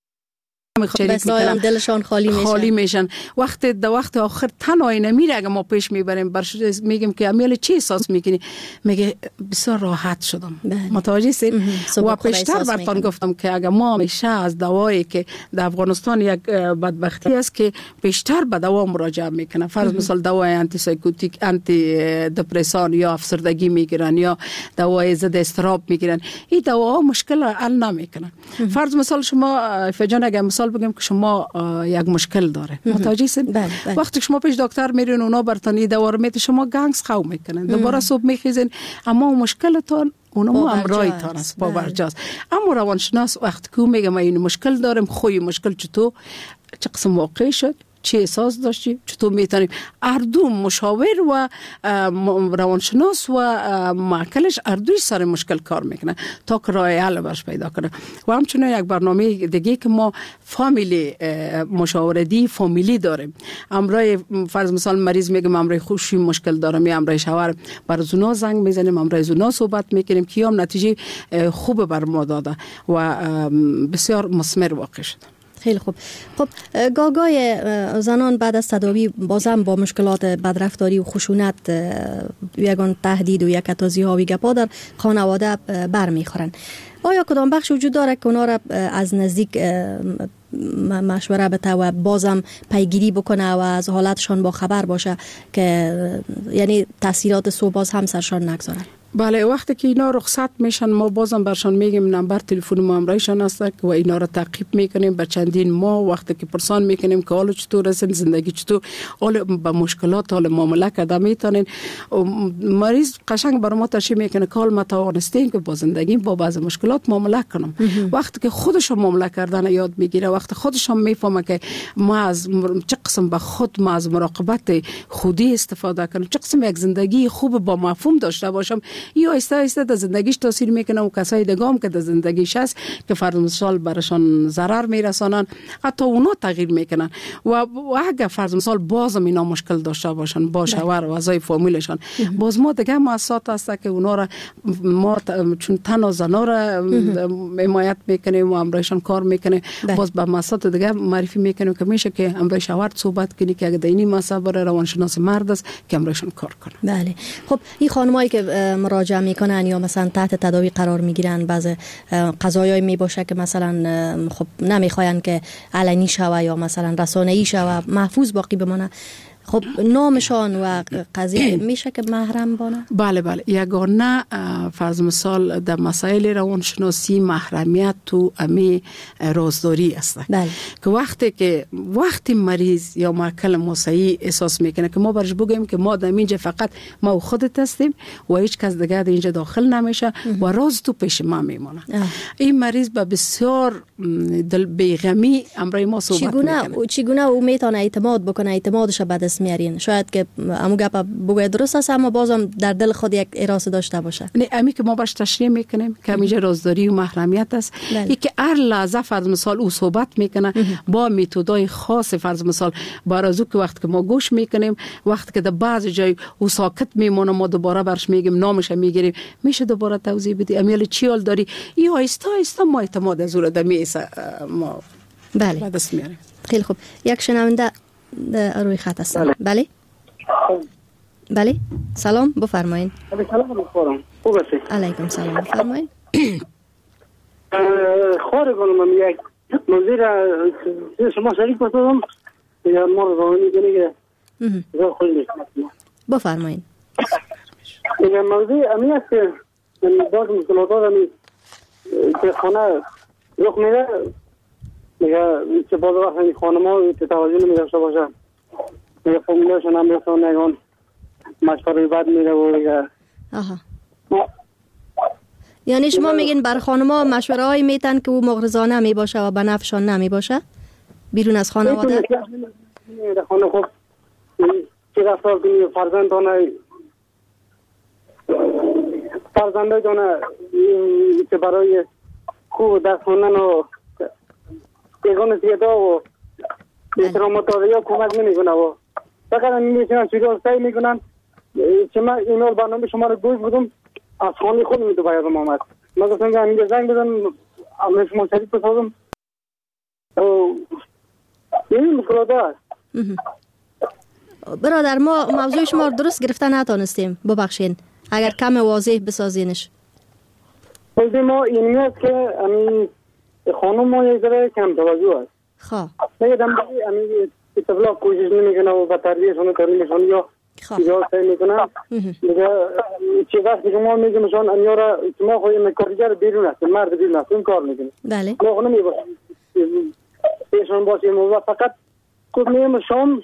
S5: دلشان خالی میشن.
S6: وقت آخر تنهایی نمیره اگه ما پیش میبریم برش میگیم که امیل چی احساس میکنی، میگه بسیار راحت شدم. متوجه هستید؟ و پیشتر براتون گفتم که اگه ما همیشه از دوایی که در افغانستان یک بدبختی است که بیشتر به دوا مراجعه میکنن، فرض مثال دوای آنتی سایکوتیک آنتی دپرسان یا افسردگی میگیرن یا دوای ضد اضطراب میگیرن، این دواها مشکل حل نمیکنن. فرض مثال شما فجان اگه مثال بگم که شما یک مشکل داره، متوجه هستید؟ وقتی شما پیش دکتر میرین اونا برتانی دوا رو میده شما گنگس خو میکنن، دوباره صبح میخیزین اما مشکلتون اونم امرایتان است پاورجاست. اما روانشناس وقتی که میگه ما این مشکل دارم، خوی مشکل چطور چه قسم واقع شد، چه احساس داشتی، چطور میتونیم اردو مشاور و روانشناس و معکلش اردوی سر مشکل کار میکنه تا که راه حل برش پیدا کنه. و همچنین یک برنامه دیگه که ما فامیلی مشاورتی فامیلی داریم، امرای فرض مثال مریض میگم امرای خوشی مشکل دارم یا امرای شوهر بر زونا زنگ میزنیم، امرای زونا صحبت میکنیم که هم نتیجه خوب بر ما داده و بسیار مثمر واقع شده.
S5: خیلی خوب. خب گاگای زنان بعد از تداوی بازم با مشکلات بدرفتاری و خشونت یگان تهدید و یک تازی ها و گپا در خانواده برمیخورن. آیا کدام بخش وجود داره که اونا را از نزدیک مشوره بده و بازم پیگیری بکنه و از حالتشان با خبر باشه که یعنی تاثیرات سو باز هم سرشان نگذارن؟
S6: بله، وقتی که اینا رخصت میشن ما بازم برشان میگیم نمبر تلفن ما همراهشان است و اینا را تعقیب میکنیم بر چندین ماه. وقتی که پرسان میکنیم که حال چطور است، زندگی چطور، حال با مشکلات حال معامله کرده میتونین. مریض قشنگ بر ما تشریح میکنه که حال ما توانستیم که با زندگی با بعض مشکلات معامله کنم. وقتی که خودش معامله کردن یاد میگیره، وقتی خودش میفهمه که ما از چه قسم به خود ما از مراقبت خودی استفاده کنم، چه قسم یک زندگی خوب با مفهوم داشته باشم، یا آیسته آیسته در زندگیش تاثیر میکنه و کسای دیگه هم که در زندگیش هست که فرض مثال برشان ضرر میرسانن حتی اونا تغییر میکنن و اگه فرض مثال بازم اینا مشکل داشته باشن با شوهر و اعضای فامیلشان باز ما دیگه مؤسسات هست که اونا را ما چون تن و زنا را حمایت میکنیم و امرایشان کار میکنه باز به مؤسسات دیگه معرفی میکنیم که میشه که امرای شوهر صحبت کنی که اگه دینی مسئله برای روانشناس مرد است که امرایشان کار کنه.
S5: بله. خب این خانمایی که مراجعه میکنن یا مثلا تحت تداوی قرار میگیرن بعض قضایایی میباشه که مثلا خب نمیخواین که علنی شوه یا مثلا رسانه‌ای شوه محفوظ باقی بمانه، خب نامشان و قضیه میشه که محرم بانه؟
S6: بله بله، یگانه فرض مثال در مسائل روانشناسی محرمیت تو امی رازداری است.
S5: بله.
S6: که وقتی مریض یا موکل موسعی احساس میکنه که ما برش بگیم که ما در اینجا فقط ما و خودت هستیم و هیچ کس دیگه در اینجا داخل نمیشه و راز تو پیش ما میمونه، این مریض به بسیار دل بیغمی امرای ما صحبت میکنه.
S5: چگونه او میتونه اعتماد بکنه؟ اعتمادش به دست میارین؟ شاید که امو گپ بگه درست است اما بازم در دل خود یک اراده داشته باشه.
S6: نه امی که ما باش تشریح میکنیم که اینجا رازداری و محرمیت است. ای که هر لحظه فرض مثال او صحبت میکنه با میتودای خاص، فرض مثال بارازو که وقت که ما گوش میکنیم، وقت که در بعض جای او ساکت میمونه ما دوباره برش میگیم نامش میگیریم، میشه دوباره توضیح بدی امیال چی حال داری؟ این آیسته آیسته ما اعتماد از او میسه ما
S5: بله
S6: دست میاریم.
S5: خیلی خوب. یک شنونده روی خط هستن. بله بله سلام بفرمایید.
S9: سلام خوب هستید؟
S5: علیکم سلام بفرمایید.
S9: خواهر کنم یک موضوع را شما شریک باشم یا ما رو روانی کنی که رو خود میشم
S5: بفرمایید.
S9: این موضوع امی است که باز مشکلات همی که خانه رخ میده میگه که باز وقت خانم ها توجه نمیداشته باشه میگه فامیلاشون هم رسان نگان مشوره بد میره و میگه
S5: یعنی شما میگین بر خانم‌ها مشوره هایی میتن که او مغرضانه میباشه و به نفعشان نمیباشه بیرون از خانواده؟
S9: خانه خب چه رفتار کنی فرزنده دانه که برای خوب دست خوندن و یگان سیدا و احترام تازه کمک نمیکنه و فقط میشنن چیزا سعی میکنن شما ایمیل برنامه شما رو گوش بدم از خانه خود میتو باید آمد ما گفتم که اینجا زنگ بزن امروز شما شریک بسازم این مشکلات هست.
S5: برادر ما موضوع شما رو درست گرفته نتانستیم، ببخشین اگر کم واضح بسازینش.
S9: بلده ما این است که خانم ما یک ذره کم توجه است.
S5: خواه
S9: نگدم بایی اتفاق کوشش نمیکنه و با تربیهشون تعلیمشون یا یا سعی میکنن دیگه چه وقتی که ما میگیم شون امیارا ما خو این کارگر بیرون است، مرد بیرون است، اون کار میکنه.
S5: بله
S9: ما خو نمیباشیم پیشون باشیم و فقط خود میگیم شون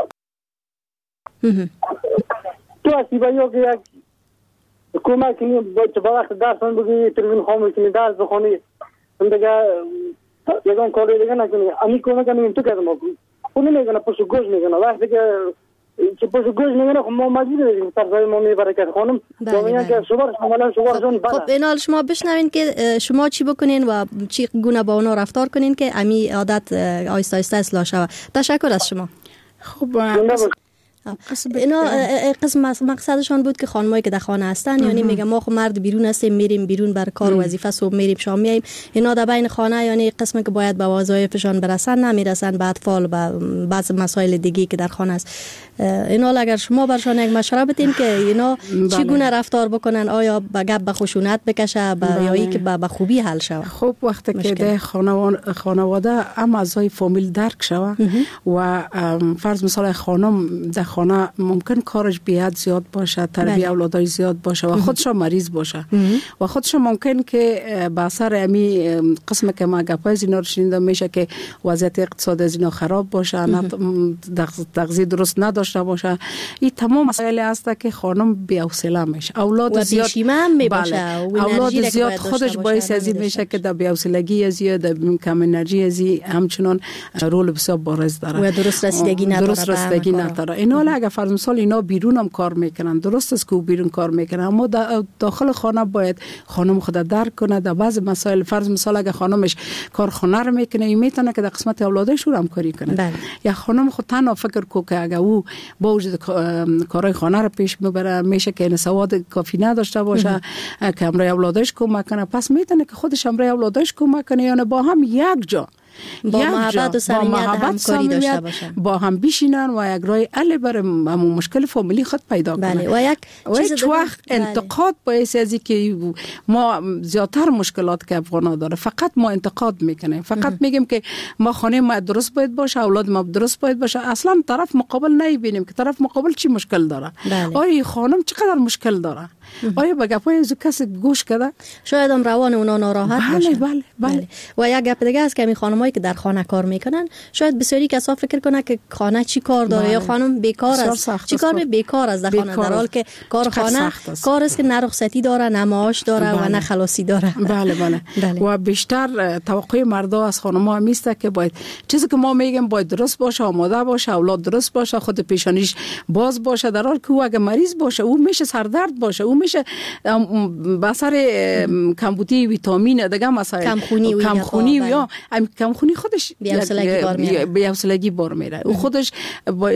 S9: تو اصلی باید که یک کمک کنی با وقت درسان بگی تلویزیون خاموش کنی درس بخونی اون دیگه یکان کاری دیگه نکنی امی کمک کنیم تو کردم خود نمیگنه پشت گوش میگنه وقتی که پشت گوش میگنه خب ما مجبور میشیم طرفای ما میبره که خانم میگن که شوهرشون
S5: خب اینال شما بشنوین که شما چی بکنین و چی گونه با اونا رفتار کنین که امی عادت آیسته آیسته اصلاح شود. تشکر از شما.
S6: خب
S5: اینا قسم مقصدشان بود که خانمایی که در خانه هستن یعنی میگم ما خو مرد بیرون هستیم میریم بیرون بر کار و وظیفه صبح میریم شام میایم، اینا در بین خانه یعنی قسمی که باید به وظایفشان برسن نمیرسن، به اطفال و بعض مسائل دیگه که در خانه است. اینا اگر شما برشان یک مشوره بدین که اینا چگونه رفتار بکنن، آیا به گپ به خشونت بکشه یا اینکه به خوبی حل شود.
S6: خب وقتی که در خانواده هم اعضای فامیل درک شوه و فرض مثال خانم در خانه ممکن کارش بیاد زیاد باشه، تربیت اولادای زیاد باشه و خودش مریض باشه و خودش ممکن که به اثر امی قسم که ما گپای اینا رو شنیدم میشه که وضعیت اقتصادی از اینا خراب باشه، تغذیه درست نداشته باشه. این تمام مسائل هست که خانم بی‌حوصله میشه، اولاد زیاد
S5: میباشه،
S6: اولاد زیاد خودش باعث از این میشه که در بی‌حوصلگی زیاد، در کم انرژی از همچنان رول بسیار بارز داره
S5: و درست رسیدگی نداره.
S6: اینا حال اگر فرض مثال اینا بیرون هم کار میکنن، درست است که بیرون کار میکنن، اما داخل خانه باید خانم خود درک کنه. در بعض مسائل فرض مثال اگر خانمش کارخانه رو میکنه، میتونه که در قسمت اولادش رو همکاری کنه. یا خانم خود تنها فکر کنه که اگر او با وجود کارهای خانه رو پیش ببره، میشه که این سواد کافی نداشته باشه که امرای اولادش کمک کنه، پس میتونه که خودش امرای اولادش کمک کنه، یعنی با هم یک جا
S5: با محبت و صمیمیت همکاری داشته باشن،
S6: با هم بشینن و یک راه حل برای همون مشکل فامیلی خود پیدا کنن.
S5: بله. و یک
S6: چیز وقت انتقاد باعث ازی که ما زیادتر مشکلات که افغانا داره، فقط ما انتقاد میکنیم، فقط میگیم که ما خانه ما درست باید باشه، اولاد ما درست باید باشه، اصلا طرف مقابل نمیبینیم که طرف مقابل چی مشکل داره. آیا خانم چقدر مشکل داره؟ آیا به گپای از کسی گوش کرده؟
S5: شاید هم روان اونا ناراحت باشه.
S6: بله.
S5: و یک گپ دیگه است که می خانمایی که در خانه کار میکنن، شاید بسیاری کسا فکر کنه که خانه چی کار داره، یا خانم بیکار است. چی کار بیکار است در خانه، در حال که کار خانه کار است که نه رخصتی داره، نه معاش داره و نه خلاصی داره.
S6: بله. و بیشتر توقع مردا از خانم‌ها میسته که باید چیزی که ما میگیم باید درست باشه، آماده باشه، اولاد درست باشه، خود پیشانیش باز باشه، در حالی که او اگه مریض باشه، او میشه سردرد باشه، او میشه به اثر کمبودی ویتامین دیگه مسائل کمخونی یا کمخونی خودش بی‌حوصلگی بار میره. او خودش با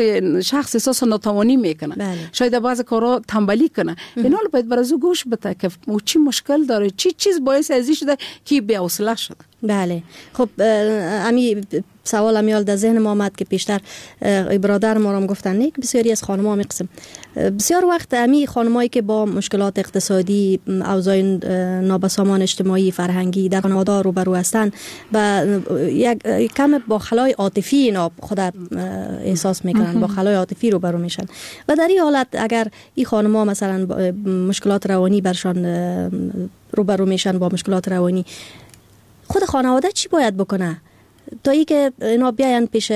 S6: احساس ناتوانی میکنه. شاید بعضی کارا تنبلی کنه. اینا رو باید برای گوش بده که او چی مشکل داره، چی چیز باعث ازی شده که بی‌حوصله شده.
S5: بله. خب امی سوال امیال در ذهن ما آمد که پیشتر برادر ما هم گفتن نیک بسیاری از خانم‌ها می قسم بسیار وقت امی خانمایی که با مشکلات اقتصادی، اوضاع نابسامان اجتماعی فرهنگی در خانواده روبرو هستند و یک کم با خلای عاطفی اینا خود احساس میکنن، با خلای عاطفی روبرو میشن و در این حالت اگر این خانم‌ها مثلا مشکلات روانی برشان روبرو میشن با مشکلات روانی، خود خانواده چی باید بکنه تا ای که اینا بیاین پیش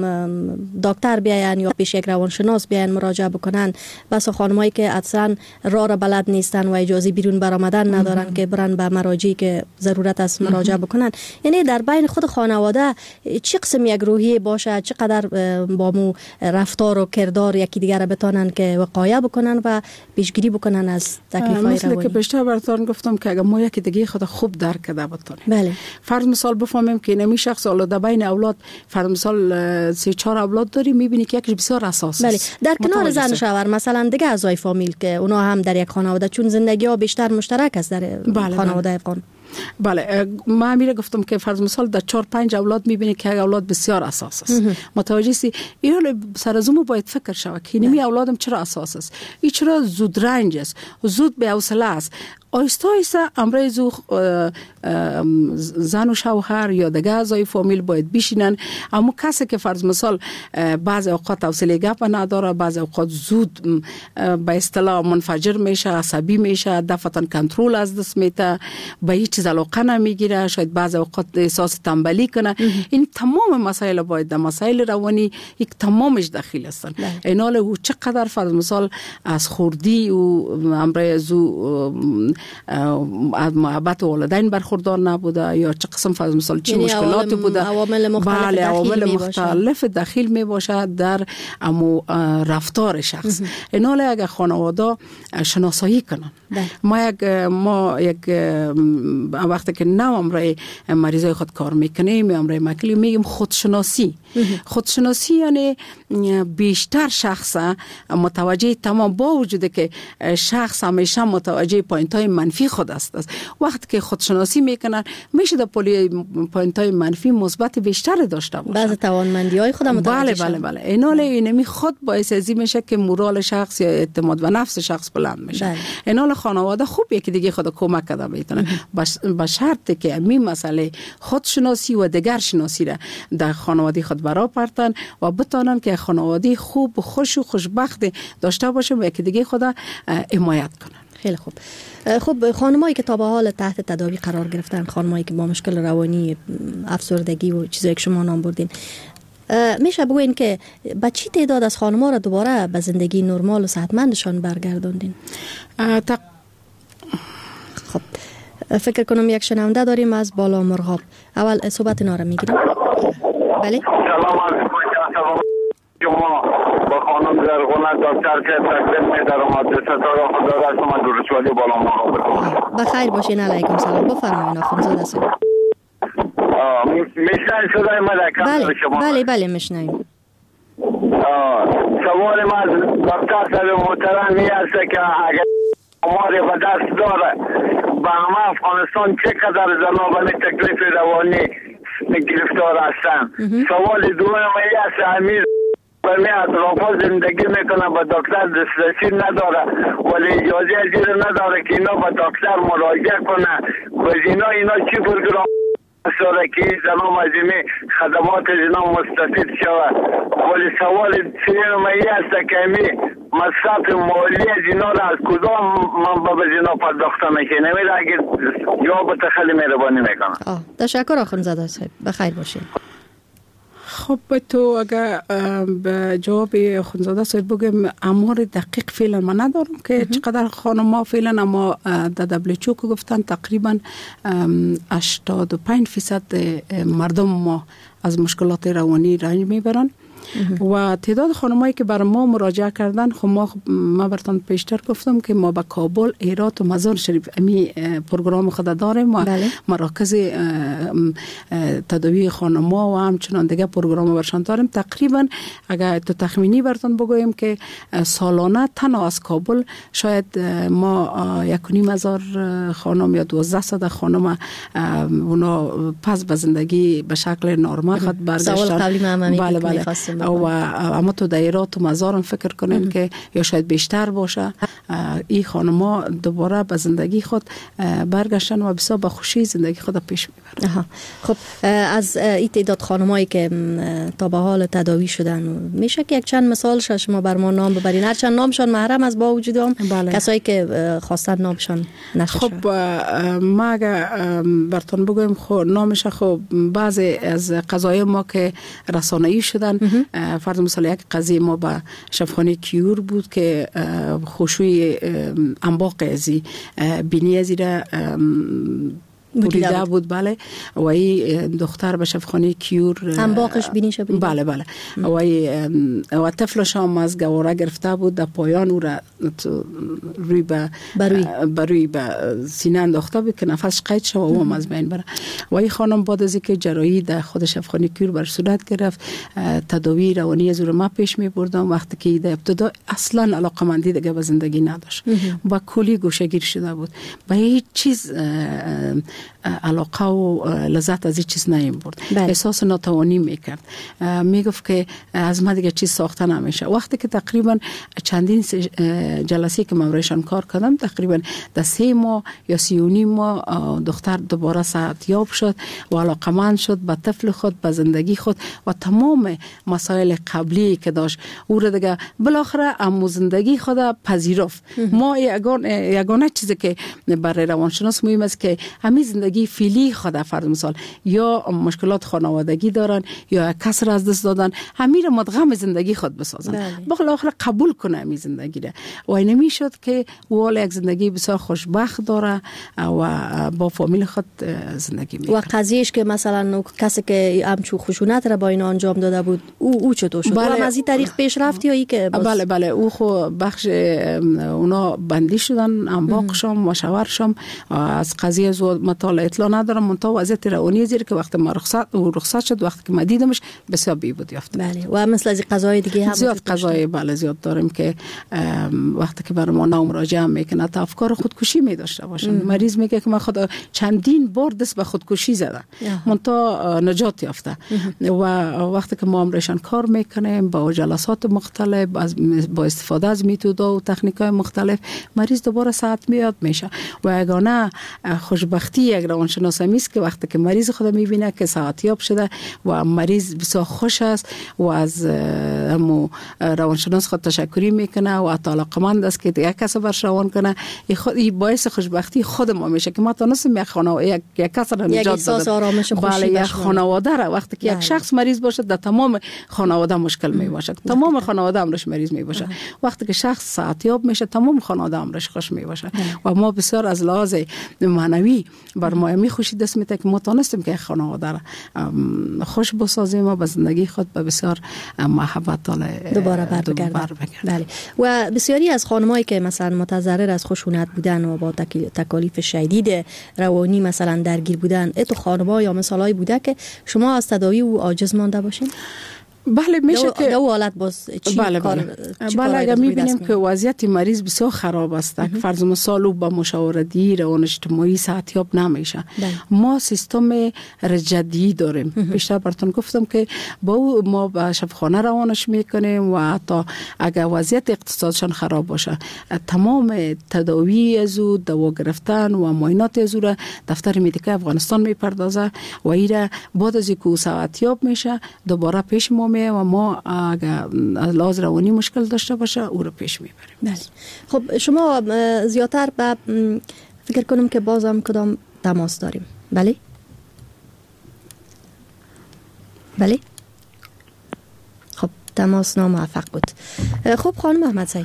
S5: دکتر بیاین یا پیش یک روانشناس بیاین مراجعه بکنن؟ بس خانمایی که اصلا راه را بلد نیستن و اجازه بیرون برآمدن ندارن که برن به مراجعی که ضرورت است مراجعه بکنن. یعنی در بین خود خانواده چی قسم یک روحیه باشه، چقدر با مو رفتار و کردار یکی دیگر را بتونن که وقایع بکنن و پیشگیری بکنن از تکلیف‌های روانی.
S6: مثل که بیشتر براتون گفتم که اگر ما یکی دیگه خود خوب درک کرده بتونیم.
S5: بله.
S6: فرض مثال بفهمیم که نمی شخص در بین اولاد فرض مثال 3-4 اولاد داری، میبینی که یکیش بسیار اساسی است.
S5: بله. در کنار زن شوهر مثلا دیگه اعضای فامیل که اونا هم در یک خانواده، چون زندگی ها بیشتر مشترک است در خانواده افغان.
S6: بله. ما میره گفتم که فرض مثال در 4-5 اولاد میبینی که اولاد بسیار اساس است. متوجه سی ایول سر از اون باید فکر شود که نمی اولادم چرا اساس است، این چرا زود رنج است، زود به حوصله است. آیسته آیسته امرای زن و شوهر یا دیگه اعضای فامیل باید بشینن. اما کسی که فرض مثال بعض اوقات حوصله گپ نداره، بعض اوقات زود به اصطلاح منفجر میشه، عصبی میشه، دفعتاً کنترل از دست میده، به هیچ چیز علاقه نمیگیره، شاید بعض اوقات احساس تنبلی کنه. این تمام مسائل باید در مسائل روانی یک تمامش داخل هستن. اینال او چقدر فرض مثال از خوردی و امرای از محبت والدین برخوردار نبوده یا چه قسم فرض مثال چی مشکلاتی بوده،
S5: عوامل
S6: مختلف داخل می باشد در رفتار شخص. اینال اگر خانواده شناسایی کنن، ما یک وقتی که نو امرای مریضای خود کار میکنیم، امرای مکلی میگیم خودشناسی. خودشناسی یعنی بیشتر شخص متوجه تمام، با وجود که شخص همیشه متوجه پوینت های منفی خود است. وقتی که خودشناسی میکنن میشه در پوینت های منفی مثبت بیشتر داشته باشه.
S5: بعض توانمندی های خودم متوجه شدن.
S6: بله. اینمی خود باعث ازی میشه که مورال شخص یا اعتماد به نفس شخص بلند میشه. اینال خانواده خوب یکی دیگه خود کمک کرده میتونه، با شرطی که می مسئله خودشناسی و دیگر شناسی را در خانواده خود برا پرتن و بتانن که خانواده خوب، خوش و خوشبخت داشته باشه و یکی دیگه خود حمایت کنن.
S5: خیلی خوب. خب خانمایی که تا به حال تحت تداوی قرار گرفتن، خانمایی که با مشکل روانی، افسردگی و چیزایی که شما نام بردین، میشه بگوین که با چی تعداد از خانم‌ها را دوباره به زندگی نرمال و صحتمندشان برگردوندین؟ خب فکر کنم یک شنونده داریم از بالا مرغاب. اول صحبت اینا را میگیریم. بله.
S11: سلام علیکم. شما با خانم
S7: زرغونه دکتر که تقدیم می‌دارم آدرس را خدا را شما درشوالی بالا ما بکنم.
S5: بخیر باشین. علیکم سلام. بفرمایید آخوندزاده صاحب.
S7: میشنین صدای من در شما؟
S5: بله میشنیم.
S7: سوال ما از دکتر صاحب محترم می است که اگر اماری به دست داره به همه افغانستان چقدر زنابانی تکلیف روانی گرفتار هستند. سوال دوم ای است امیر برمی اطرافا زندگی میکنه به دکتر دسترسی نداره ولی اجازه اجیر نداره که اینا به دکتر مراجعه کنه و اینا چی پروگرام سوره که زنان مجموعی خدمات زنان مستفید شود ولی سوال سوم ای است که امی مصرف مالی زنا را از کدام منبع به زنا پرداخته میشه نمیده اگر جواب خیلی مهربانی میکنم.
S5: تشکر آخوندزاده صاحب. بخیر باشید.
S6: خب تو اگر به جواب خونزاده صاحب بگم امور دقیق فعلا من ندارم که چقدر خانم‌ها فعلا اما در WHO که گفتن تقریبا 85% مردم ما از مشکلات روانی رنج میبرن و تعداد خانمایی که بر ما مراجعه کردن خب ما براتون پیشتر گفتم که ما به کابل، هرات و مزار شریف امی پروگرام خود داریم و مراکز تداوی خانم‌ها و همچنان دیگه پروگرام برشان داریم. تقریبا اگر تو تخمینی براتون بگویم که سالانه تنها از کابل شاید ما 1,500 خانم یا 1200 خانم اونا پس به زندگی به شکل نرمال خود برگشتن.
S5: سوال قبلی معممی
S6: بله و اما تو دایرات و مزارم فکر کنین که یا شاید بیشتر باشه این خانم‌ها دوباره به زندگی خود برگشتن و بسیار با خوشی زندگی خود پیش میبرن.
S5: خب از این تعداد خانمایی که تا به حال تداوی شدن میشه که یک چند مثالش شما بر ما نام ببرین؟ هرچند نامشان محرم از با وجود هم کسایی که خواستن نامشان نشه.
S6: خب ما اگر براتون بگویم خب نامش خب بعضی از قضایا ما که رسانه‌ای شدن فرض مثال یک قضیه ما با شفاخانه کیور بود که خوشوی انباق ازی بینی ازی را بریده بود. بله و این دختر به شفاخانه کیور
S5: انباقش بینیش بریده.
S6: بله و طفلش هم از گواره گرفته بود در پایان او را روی بروی به سینه انداخته بود که نفسش قید شد و او هم از بین بره. و این خانم بعد از اینکه جراحی در خود شفاخانه کیور بر صورت گرفت تداوی روانی از او ما پیش می بردم وقتی که در ابتدا اصلا علاقمندی دیگه به زندگی نداشت و کلی گوشه‌گیر شده بود به هیچ چیز علاقه و لذت از این چیز نمی‌برد. احساس ناتوانی میکرد. میگفت که از ما دیگه چیز ساخته نمیشه. وقتی که تقریبا چندین جلسه که من روشان کار کردم تقریبا در 3 ماه یا 3.5 ماه دختر دوباره صحتیاب شد و علاقمند شد به طفل خود به زندگی خود و تمام مسائل قبلی که داشت او را دیگه بالاخره امو زندگی خود پذیرفت. ما یگانه چیزی که برای روانشناس مهم است که همین زندگی فعلی خود فرض مثال یا مشکلات خانوادگی دارن یا کس را از دست دادن همین مدغم زندگی خود بسازن بالاخره قبول کنه همین زندگی را و این میشد که او یک زندگی بسیار خوشبخت داره و با فامیل خود زندگی میکنه. و
S5: قضیهش که مثلا کسی که همچون خشونت را با اینا انجام داده بود او چطور شد؟ او از این طریق پیش رفت یا ای که
S6: بله او خو بخش اونا بندی شدن انباقشم و شوهرشم از قضیه زود مطالعه اطلاع ندارم منتها وضعیت روانی زیر که وقتی ما رخصت شد وقتی که ما دیدمش بسیار بی‌بود یافت.
S5: بله و مثل از قضای دیگه هم
S6: زیاد قضای بله زیاد داریم که وقتی که برای ما نام مراجعه میکنه تا افکار خودکشی می داشته باشن. مریض میگه که من خود چندین بار دست به خودکشی زدم منتها نجات یافته و وقتی که ما امرشان کار میکنیم با جلسات مختلف با استفاده از میتودا و تکنیک‌های مختلف مریض دوباره صحت میاد میشه و یگانه خوشبختی یک روانشناس است که وقتی که مریض خود میبینه که صحتیاب شده و مریض بسیار خوش است و از همو روانشناس خود تشکری میکنه و علاقمند است که یک کس برش روان کنه این باعث خوشبختی خود ما میشه که ما تونستیم یک کس را نجات
S5: دادیم.
S6: بله یک خانواده را وقتی که یک شخص مریض باشه در تمام خانواده مشکل می باشه تمام خانواده امرش مریض می باشه وقتی که شخص صحتیاب میشه تمام خانواده امرش خوش می باشه و ما بسیار از لحاظ معنوی بر ما میخوشی دست میده که ما تونستیم که خانواده را خوش بسازیم و به زندگی خود به بسیار محبت
S5: دوباره برگردن. بله. و بسیاری از خانمایی که مثلا متضرر از خشونت بودن و با تکالیف شدید روانی مثلا درگیر بودن، تو خانم‌ها یا مثالایی بوده که شما از تداوی او عاجز مانده باشین؟
S6: بله میشه که
S5: دو حالت باز چی
S6: بله اگر میبینیم که وضعیت مریض بسیار خراب است، فرض مثال او با مشاوره روان اجتماعی صحتیاب نمیشه، ما سیستم رجدی داریم. بیشتر براتون گفتم که با او ما به شفاخانه روانش میکنیم و تا اگر وضعیت اقتصادشان خراب باشه تمام تداوی از او، دوا گرفتن و معاینات از او را دفتر مدیکای افغانستان میپردازه و ایره بعد از اینکه صحتیاب میشه دوباره پیش ما و ما اگر لحاظ روانی مشکل داشته باشه او رو پیش میبریم.
S5: بله. خب شما زیادتر به فکر کنم که بازم کدام تماس داریم. بله؟ بله؟ خب تماس ناموفق بود. خب خانم احمد سعید،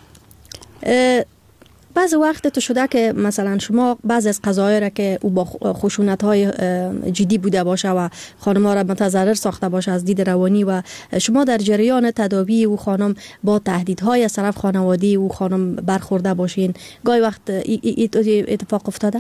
S5: بعض وقت تو شده که مثلا شما بعض از قضایا را که او با خشونت‌های جدی بوده باشه و خانم‌ها را متضرر ساخته باشه از دید روانی و شما در جریان تداوی او خانم با تهدیدهای از طرف خانواده او خانم برخورده باشین، گاهی وقت اتفاق افتاده؟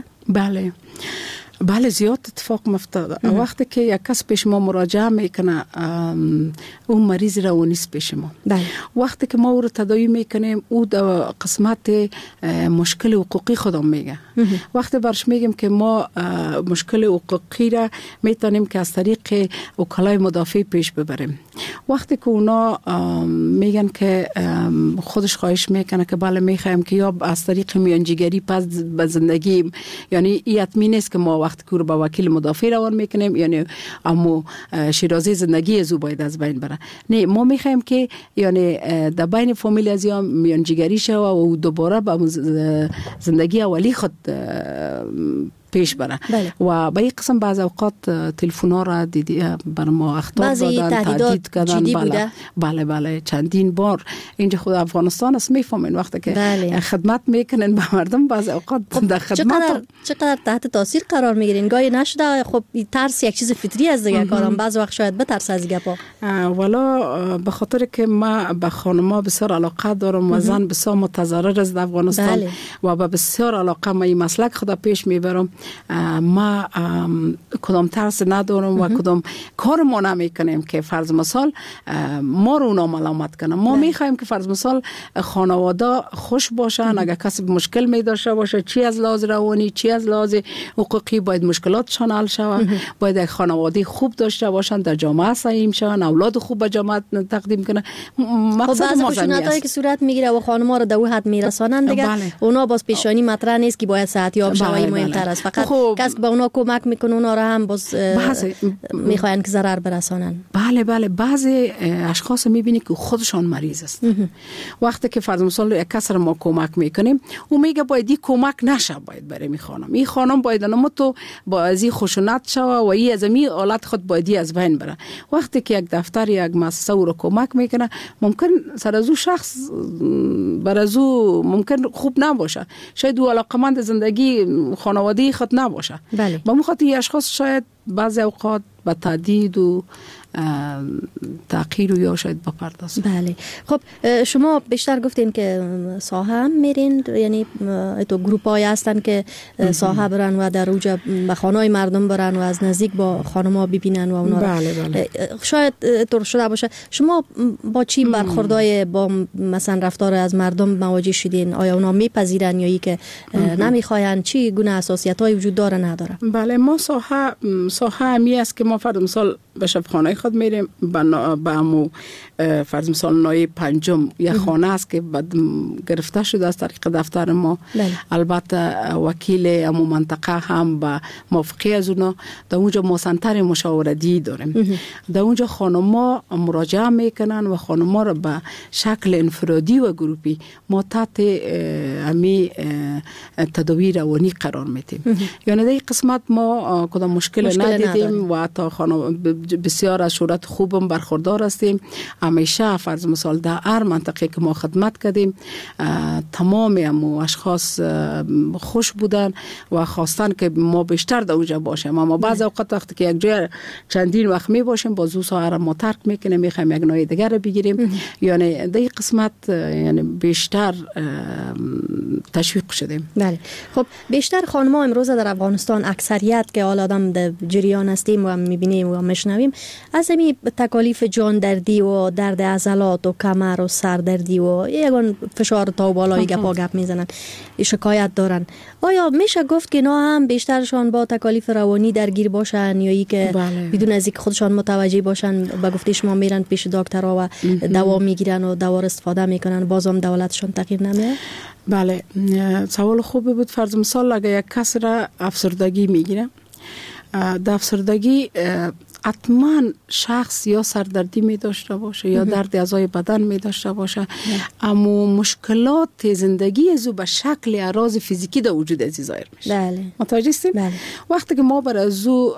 S6: بله زیاد اتفاق افتاده. وقتی که یک کس پیش ما مراجعه میکنه اون مریض روانی است پیش ما. وقتی که ما او رو تداوی میکنیم او در قسمت مشکل حقوقی خودم میگه. وقتی برش میگیم که ما مشکل حقوقی را میتونیم که از طریق وکلای مدافع پیش ببریم. وقتی که اونا میگن که خودش خواهش میکنه که بله میخوایم که یا از طریق میانجیگری پس به زندگی، یعنی ایتمی نیست که ما وقتی که رو با وکیل مدافع روان میکنیم یعنی اما شیرازه زندگی از او باید از بین بره. نه، ما میخوایم که یعنی در بین فامیل از یا میانجیگری شود و دوباره به زندگی اولی خود پیش بره. و به این قسم بعض اوقات تلفن‌ها را دیدی بر ما اخطار دادن، تهدید کردن. بله چندین بار اینجا خود افغانستان است میفهمین وقتی که خدمت میکنن به مردم بعض اوقات در خدمت
S5: چقدر تحت تاثیر قرار میگیرین؟ گاهی نشده خب ترس یک چیز فطری از دیگه کارم بعض وقت شاید بترس از گپا.
S6: والا به خاطر که ما به خانم‌ها بسیار علاقه دارم و زن بسیار متضرر از افغانستان و به بسیار علاقه ما این مسلک خدا پیش میبرم. ما کدام ترس ندارم و کدام کار ما نمیکنیم که فرض مثال ما رو ناملامت کنم. ما میخوایم که فرض مثال خانواده خوش باشن. اگر کسی مشکل می داشته باشه چی از لحاظ روانی چی از لحاظ حقوقی باید مشکلاتشان حل شود. باید خانواده خوب داشته باشن، در جامعه سعیم شون، اولاد خوب به جامعه تقدیم کنن.
S5: مقصد ما خشونتایی که صورت میگیره و خانم‌ها رو در اون حد میرسانن دیگه اونا باز پیشانی مطرح نیست که باید صحتیاب شوی مهمتر است. فقط کس که به اونا کمک میکنه اونا را هم باز میخواین که ضرر برسانن.
S6: بله بعضی اشخاص میبینی که خودشان مریض است. وقتی که فرض مثال یک کس را ما کمک میکنیم او میگه باید این کمک نشه، باید بره میخوانم این خانم باید نمو تو با ازی خشونت شوه و این از می حالت خود باید از بین بره. وقتی که یک دفتر یک مؤسسه او را کمک میکنه ممکن سر از او شخص بر از او ممکن خوب نباشه، شاید او علاقمند زندگی خانوادگی خود نباشه. با مخاطب اشخاص شاید بعضی اوقات با تهدید و تغییر یا شاید بپردازن.
S5: بله. خب شما بیشتر گفتین که ساحه هم میرین، یعنی تو گروپایی هستن که ساحه برن و در اوجا به خانه‌های مردم برن و از نزدیک با خانم‌ها ببینن و اونا
S6: بله.
S5: شاید طور شده باشه. شما با چی برخوردای با مثلا رفتار از مردم مواجه شدین؟ آیا اونا میپذیرن یا ای که نمیخواین؟ چی گونه اساسیت‌های وجود داره نداره؟
S6: بله، ما ساحه همی است که ما فرض مثال به شفاخانه خود میریم به امو فرض مثال نایب پنجم یک خانه است که گرفته شده از طریق دفتر ما. البته وکیل امو منطقه هم با موافقه از اونا در اونجا ما سنتر مشاورتی داریم. در اونجا خانم‌ها مراجعه میکنن و خانم‌ها را به شکل انفرادی و گروپی ما تحت امی تداوی روانی قرار میدیم. یعنی در این قسمت ما کدام مشکل ندیدیم و تا بسیار از شهرت خوبم برخوردار هستیم. همیشه فرض مثال در هر منطقه که ما خدمت کردیم تمام اشخاص خوش بودن و خواستن که ما بیشتر در اونجا باشیم. اما بعض اوقات وقتی که یک جای چندین وقت می باشیم باز او ساعت ما ترک میکنیم، میخوایم یک نوع دیگر رو بگیریم. یعنی در این قسمت یعنی بیشتر تشویق شدیم.
S5: بله. خب بیشتر خانم‌ها امروز در افغانستان اکثریت که حال آدم در جریان هستیم و میبینیم و میشنویم از این تکالیف جان دردی و درد عضلات و کمر و سردردی و یگان فشار تا بالای گپ میزنن، شکایت دارن. آیا میشه گفت که اینا هم بیشترشان با تکالیف روانی درگیر باشن یا ای که بدون از اینکه خودشان متوجه باشن به گفته شما میرن پیش دکترها و دوا میگیرن و دوا استفاده میکنن بازم دولتشان تغییر نمیاد؟
S6: بله، سوال خوبی بود. فرض مثال اگه یک کس را افسردگی میگیره، در افسردگی حتما شخص یا سردردی می داشته باشه یا درد اعضای بدن می داشته باشه، اما مشکلات زندگی ازو به شکل اعراض فیزیکی در وجود ازی ظاهر میشه.
S5: بله.
S6: متوجه هستیم؟ بله. وقتی که ما بر ازو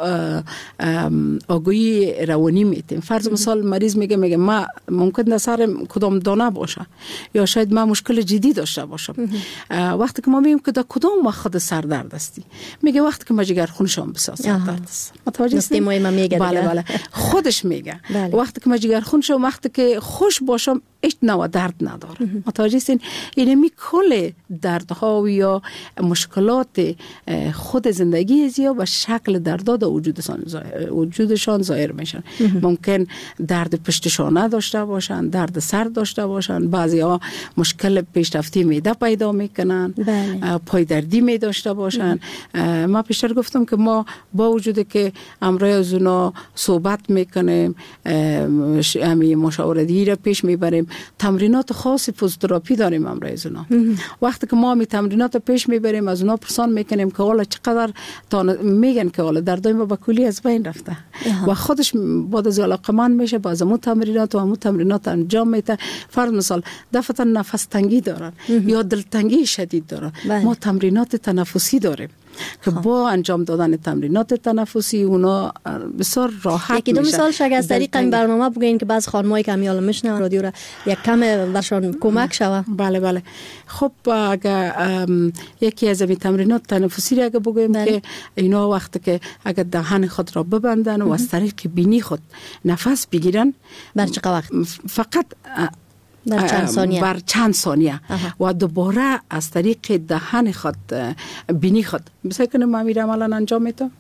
S6: آگاهی روانی میتیم، فرض مثال مریض میگه ما ممکن سر کدام دانه باشه یا شاید ما مشکل جدی داشته باشم. وقتی که ما میگیم که در کدام وقت سردرد هستی، میگه وقتی که جگرخونشم بسیار سردرد است. متوجه هستیم؟ بله خودش میگه. بله. وقتی که من جگرخون شم، وقتی که خوش باشم هیچ نوع درد نداره. متوجه هستین؟ اینمی کل دردها یا مشکلات خود زندگی ازیا به شکل دردها وجودشان ظاهر میشن. ممکن درد پشت شانه داشته باشن، درد سر داشته باشن، بعضی ها مشکل پیشرفتی معده پیدا میکنن. بله. پای دردی می داشته باشن. ما پیشتر گفتم که ما با وجود که امروز از اونا صحبت میکنیم، همین مشاورتی را پیش میبریم، تمرینات خاصی فیزیوتراپی داریم امروز از اونا. وقتی که ما می تمرینات پیش میبریم از اونا پرسان میکنیم که حالا چقدر میگن که حالا دردای ما به کلی از بین رفته و خودش بعد از علاقمند میشه باز همون تمرینات و همون تمرینات انجام میده. فرض مثال دفعتا نفس تنگی دارن یا دلتنگی شدید دارن، ما تمرینات تنفسی داریم که با انجام دادن تمرینات تنفسی اونا بسیار راحت میشه.
S5: یکی دو مثال شاید از طریق این برنامه بگین که بعض خانمایی که همیال میشنن رادیو را یک کم برشان کمک شوه.
S6: بله بله. خب اگه یکی از این تمرینات تنفسی را اگه بگویم که اینا وقتی که اگه دهان خود را ببندن و از طریق بینی خود نفس بگیرن
S5: بر چقدر وقت؟
S6: فقط بر چند ثانیه و دوباره از طریق دهان خود بینی خود بسیار کنه ما میرم الان انجام میتونم.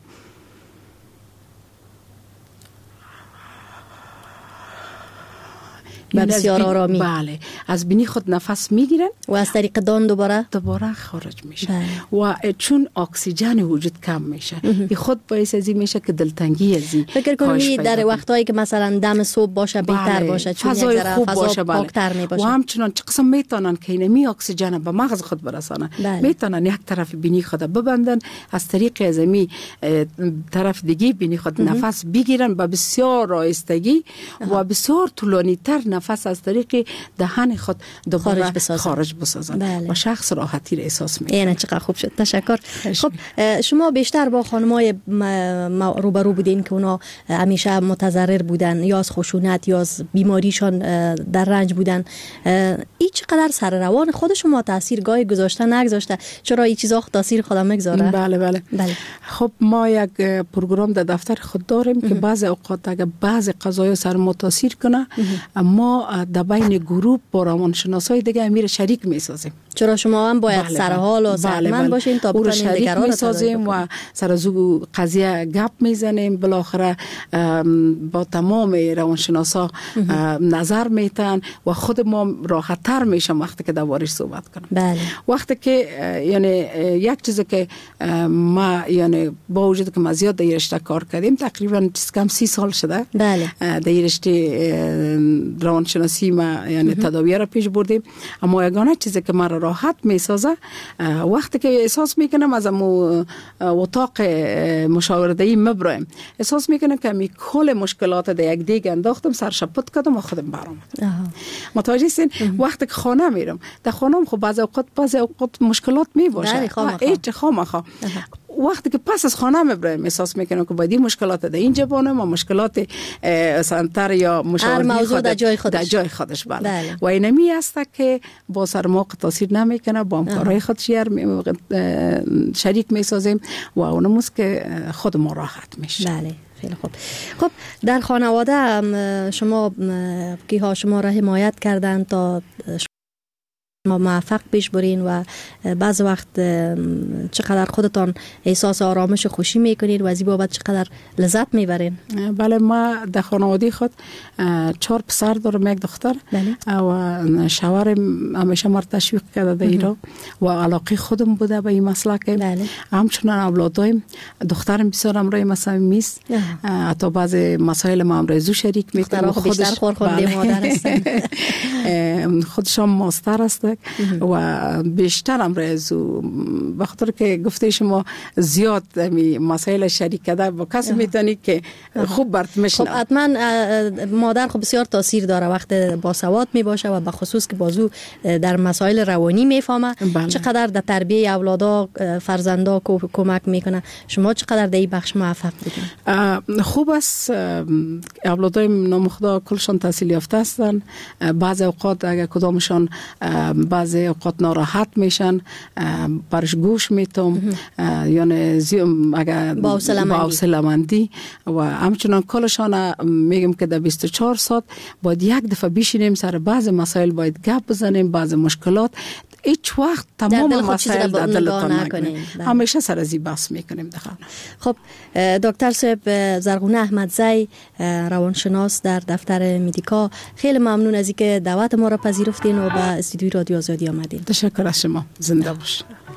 S5: بسیار آرامی.
S6: بله، از بینی خود نفس میگیرن
S5: و از طریق دان دوباره
S6: خارج میشه. و چون اکسیژن وجود کم میشه این خود باعث ازی میشه که دلتنگی ازی
S5: فکر کنید در وقتهایی که مثلا دم صبح باشه بهتر باشه، چون یک ذره فضا پاکتر میباشه.
S6: و همچنان چه قسم میتونن که اینمی اکسیژن به مغز خود برسانن. میتونن یک طرف بینی خود ببندن، از طریق ازمی طرف دیگه بینی خود نفس بگیرن با بسیار آهستگی و بسیار طولانی تر نفس از طریق دهان خود دوباره خارج بسازن و شخص راحتی را احساس میکنه.
S5: اینه چقدر خوب شد، تشکر. خب شما بیشتر با خانمای روبرو بودین که اونا همیشه متضرر بودن یا از خشونت یا از بیماریشان در رنج بودن، این چقدر سر روان خود شما تاثیر گاهی گذاشته نگذاشته؟ چرا این چیزا تاثیر خودم میگذاره؟
S6: بله بله. خب ما یک پروگرام در دفتر خود داریم که بعضی اوقات اگه بعضی قضایا سر ما تاثیر کنه ما در بین گروه با روانشناسای دیگه امیر شریک میسازیم.
S5: چرا شما هم باید سر حال و صحتمند باشین تا بتونین دیگران رو
S6: میسازیم و سر از او قضیه گپ میزنیم. بالاخره با تمام روانشناسا نظر میتن و خود ما راحت تر میشم وقتی که دربارش صحبت کنم.
S5: بله.
S6: وقتی که یعنی یک چیزی که ما یعنی با وجود که ما زیاد در رشته کار کردیم، تقریبا کم 30 سال شده.
S5: بله.
S6: در رشته روانشناسی ما یعنی تداوی را پیش بردیم، اما یگانه چیزی که ما را راحت میسازه وقتی که احساس میکنم از امو اتاق مشاورتی مبرایم، احساس میکنم که می کل مشکلات در یک دیگ انداختم، سرشپت کردم و خودم برام. متوجه هستین؟ وقتی که خانه میرم، در خانم خب بعضی اوقات مشکلات می باشه. هیچ خامخا وقتی که پس از خانه میبریم احساس میکنم که باید این مشکلات در اینجا بانم و مشکلات سنتر یا مشاوردی خود در جای خودش بله. و اینمی است که با سرماق تاثیر نمیکنه، با همکارای خود شریک میسازیم و اونموست که خود ما راحت میشه.
S5: بله خیلی خوب. خب در خانواده شما کیها شما را حمایت کردن تا ما موفق پیش برین و بعض وقت چقدر خودتان احساس آرامش و خوشی میکنید و از این بابت چقدر لذت میبرین؟
S6: بله ما در خانواده خود 4 پسر دارم، 1 دختر. بله. و شوهرم همیشه ما تشویق کرده در ایران و علاقه خودم بوده به این مسئله که بله. همچنان اولادایم دخترم بسیار امرای مثلا میست حتی بعض مسائل ما امرای زو شریک میکنه،
S5: خودش خورخونده مادر هستن،
S6: خودشم ماستر است و بیشتر امروز بخاطر که گفته شما زیاد مسائل شریک کرده با کسی میتونی که خوب برات میشنه.
S5: خب حتما مادر خب بسیار تاثیر داره وقت با سواد می باشه و به خصوص که بازو در مسائل روانی میفهمه. بله. چقدر در تربیه اولادا فرزندا کمک میکنه. شما چقدر در این بخش موفق بودین؟
S6: خوب است. اولادای نام خدا کلشان تحصیل یافته هستن. بعض اوقات اگر کدامشان بعضی اوقات ناراحت میشن برش گوش میتم یعنی اگر با حوصله‌مندی و همچنان کلشان میگم که در 24 ساعت باید یک دفعه بشینیم سر بعض مسائل باید گپ بزنیم، بعض مشکلات هیچ وقت تمام مسائل در دلتان نکنیم. همیشه سر ازی بحث میکنیم دخل.
S5: خب دکتر صاحب زرغونه احمدزی روانشناس در دفتر مدیکا، خیلی ممنون از اینکه دعوت ما را پذیرفتین و به استودیوی رادیو آزادی آمدین.
S6: تشکر از شما. زنده باشید.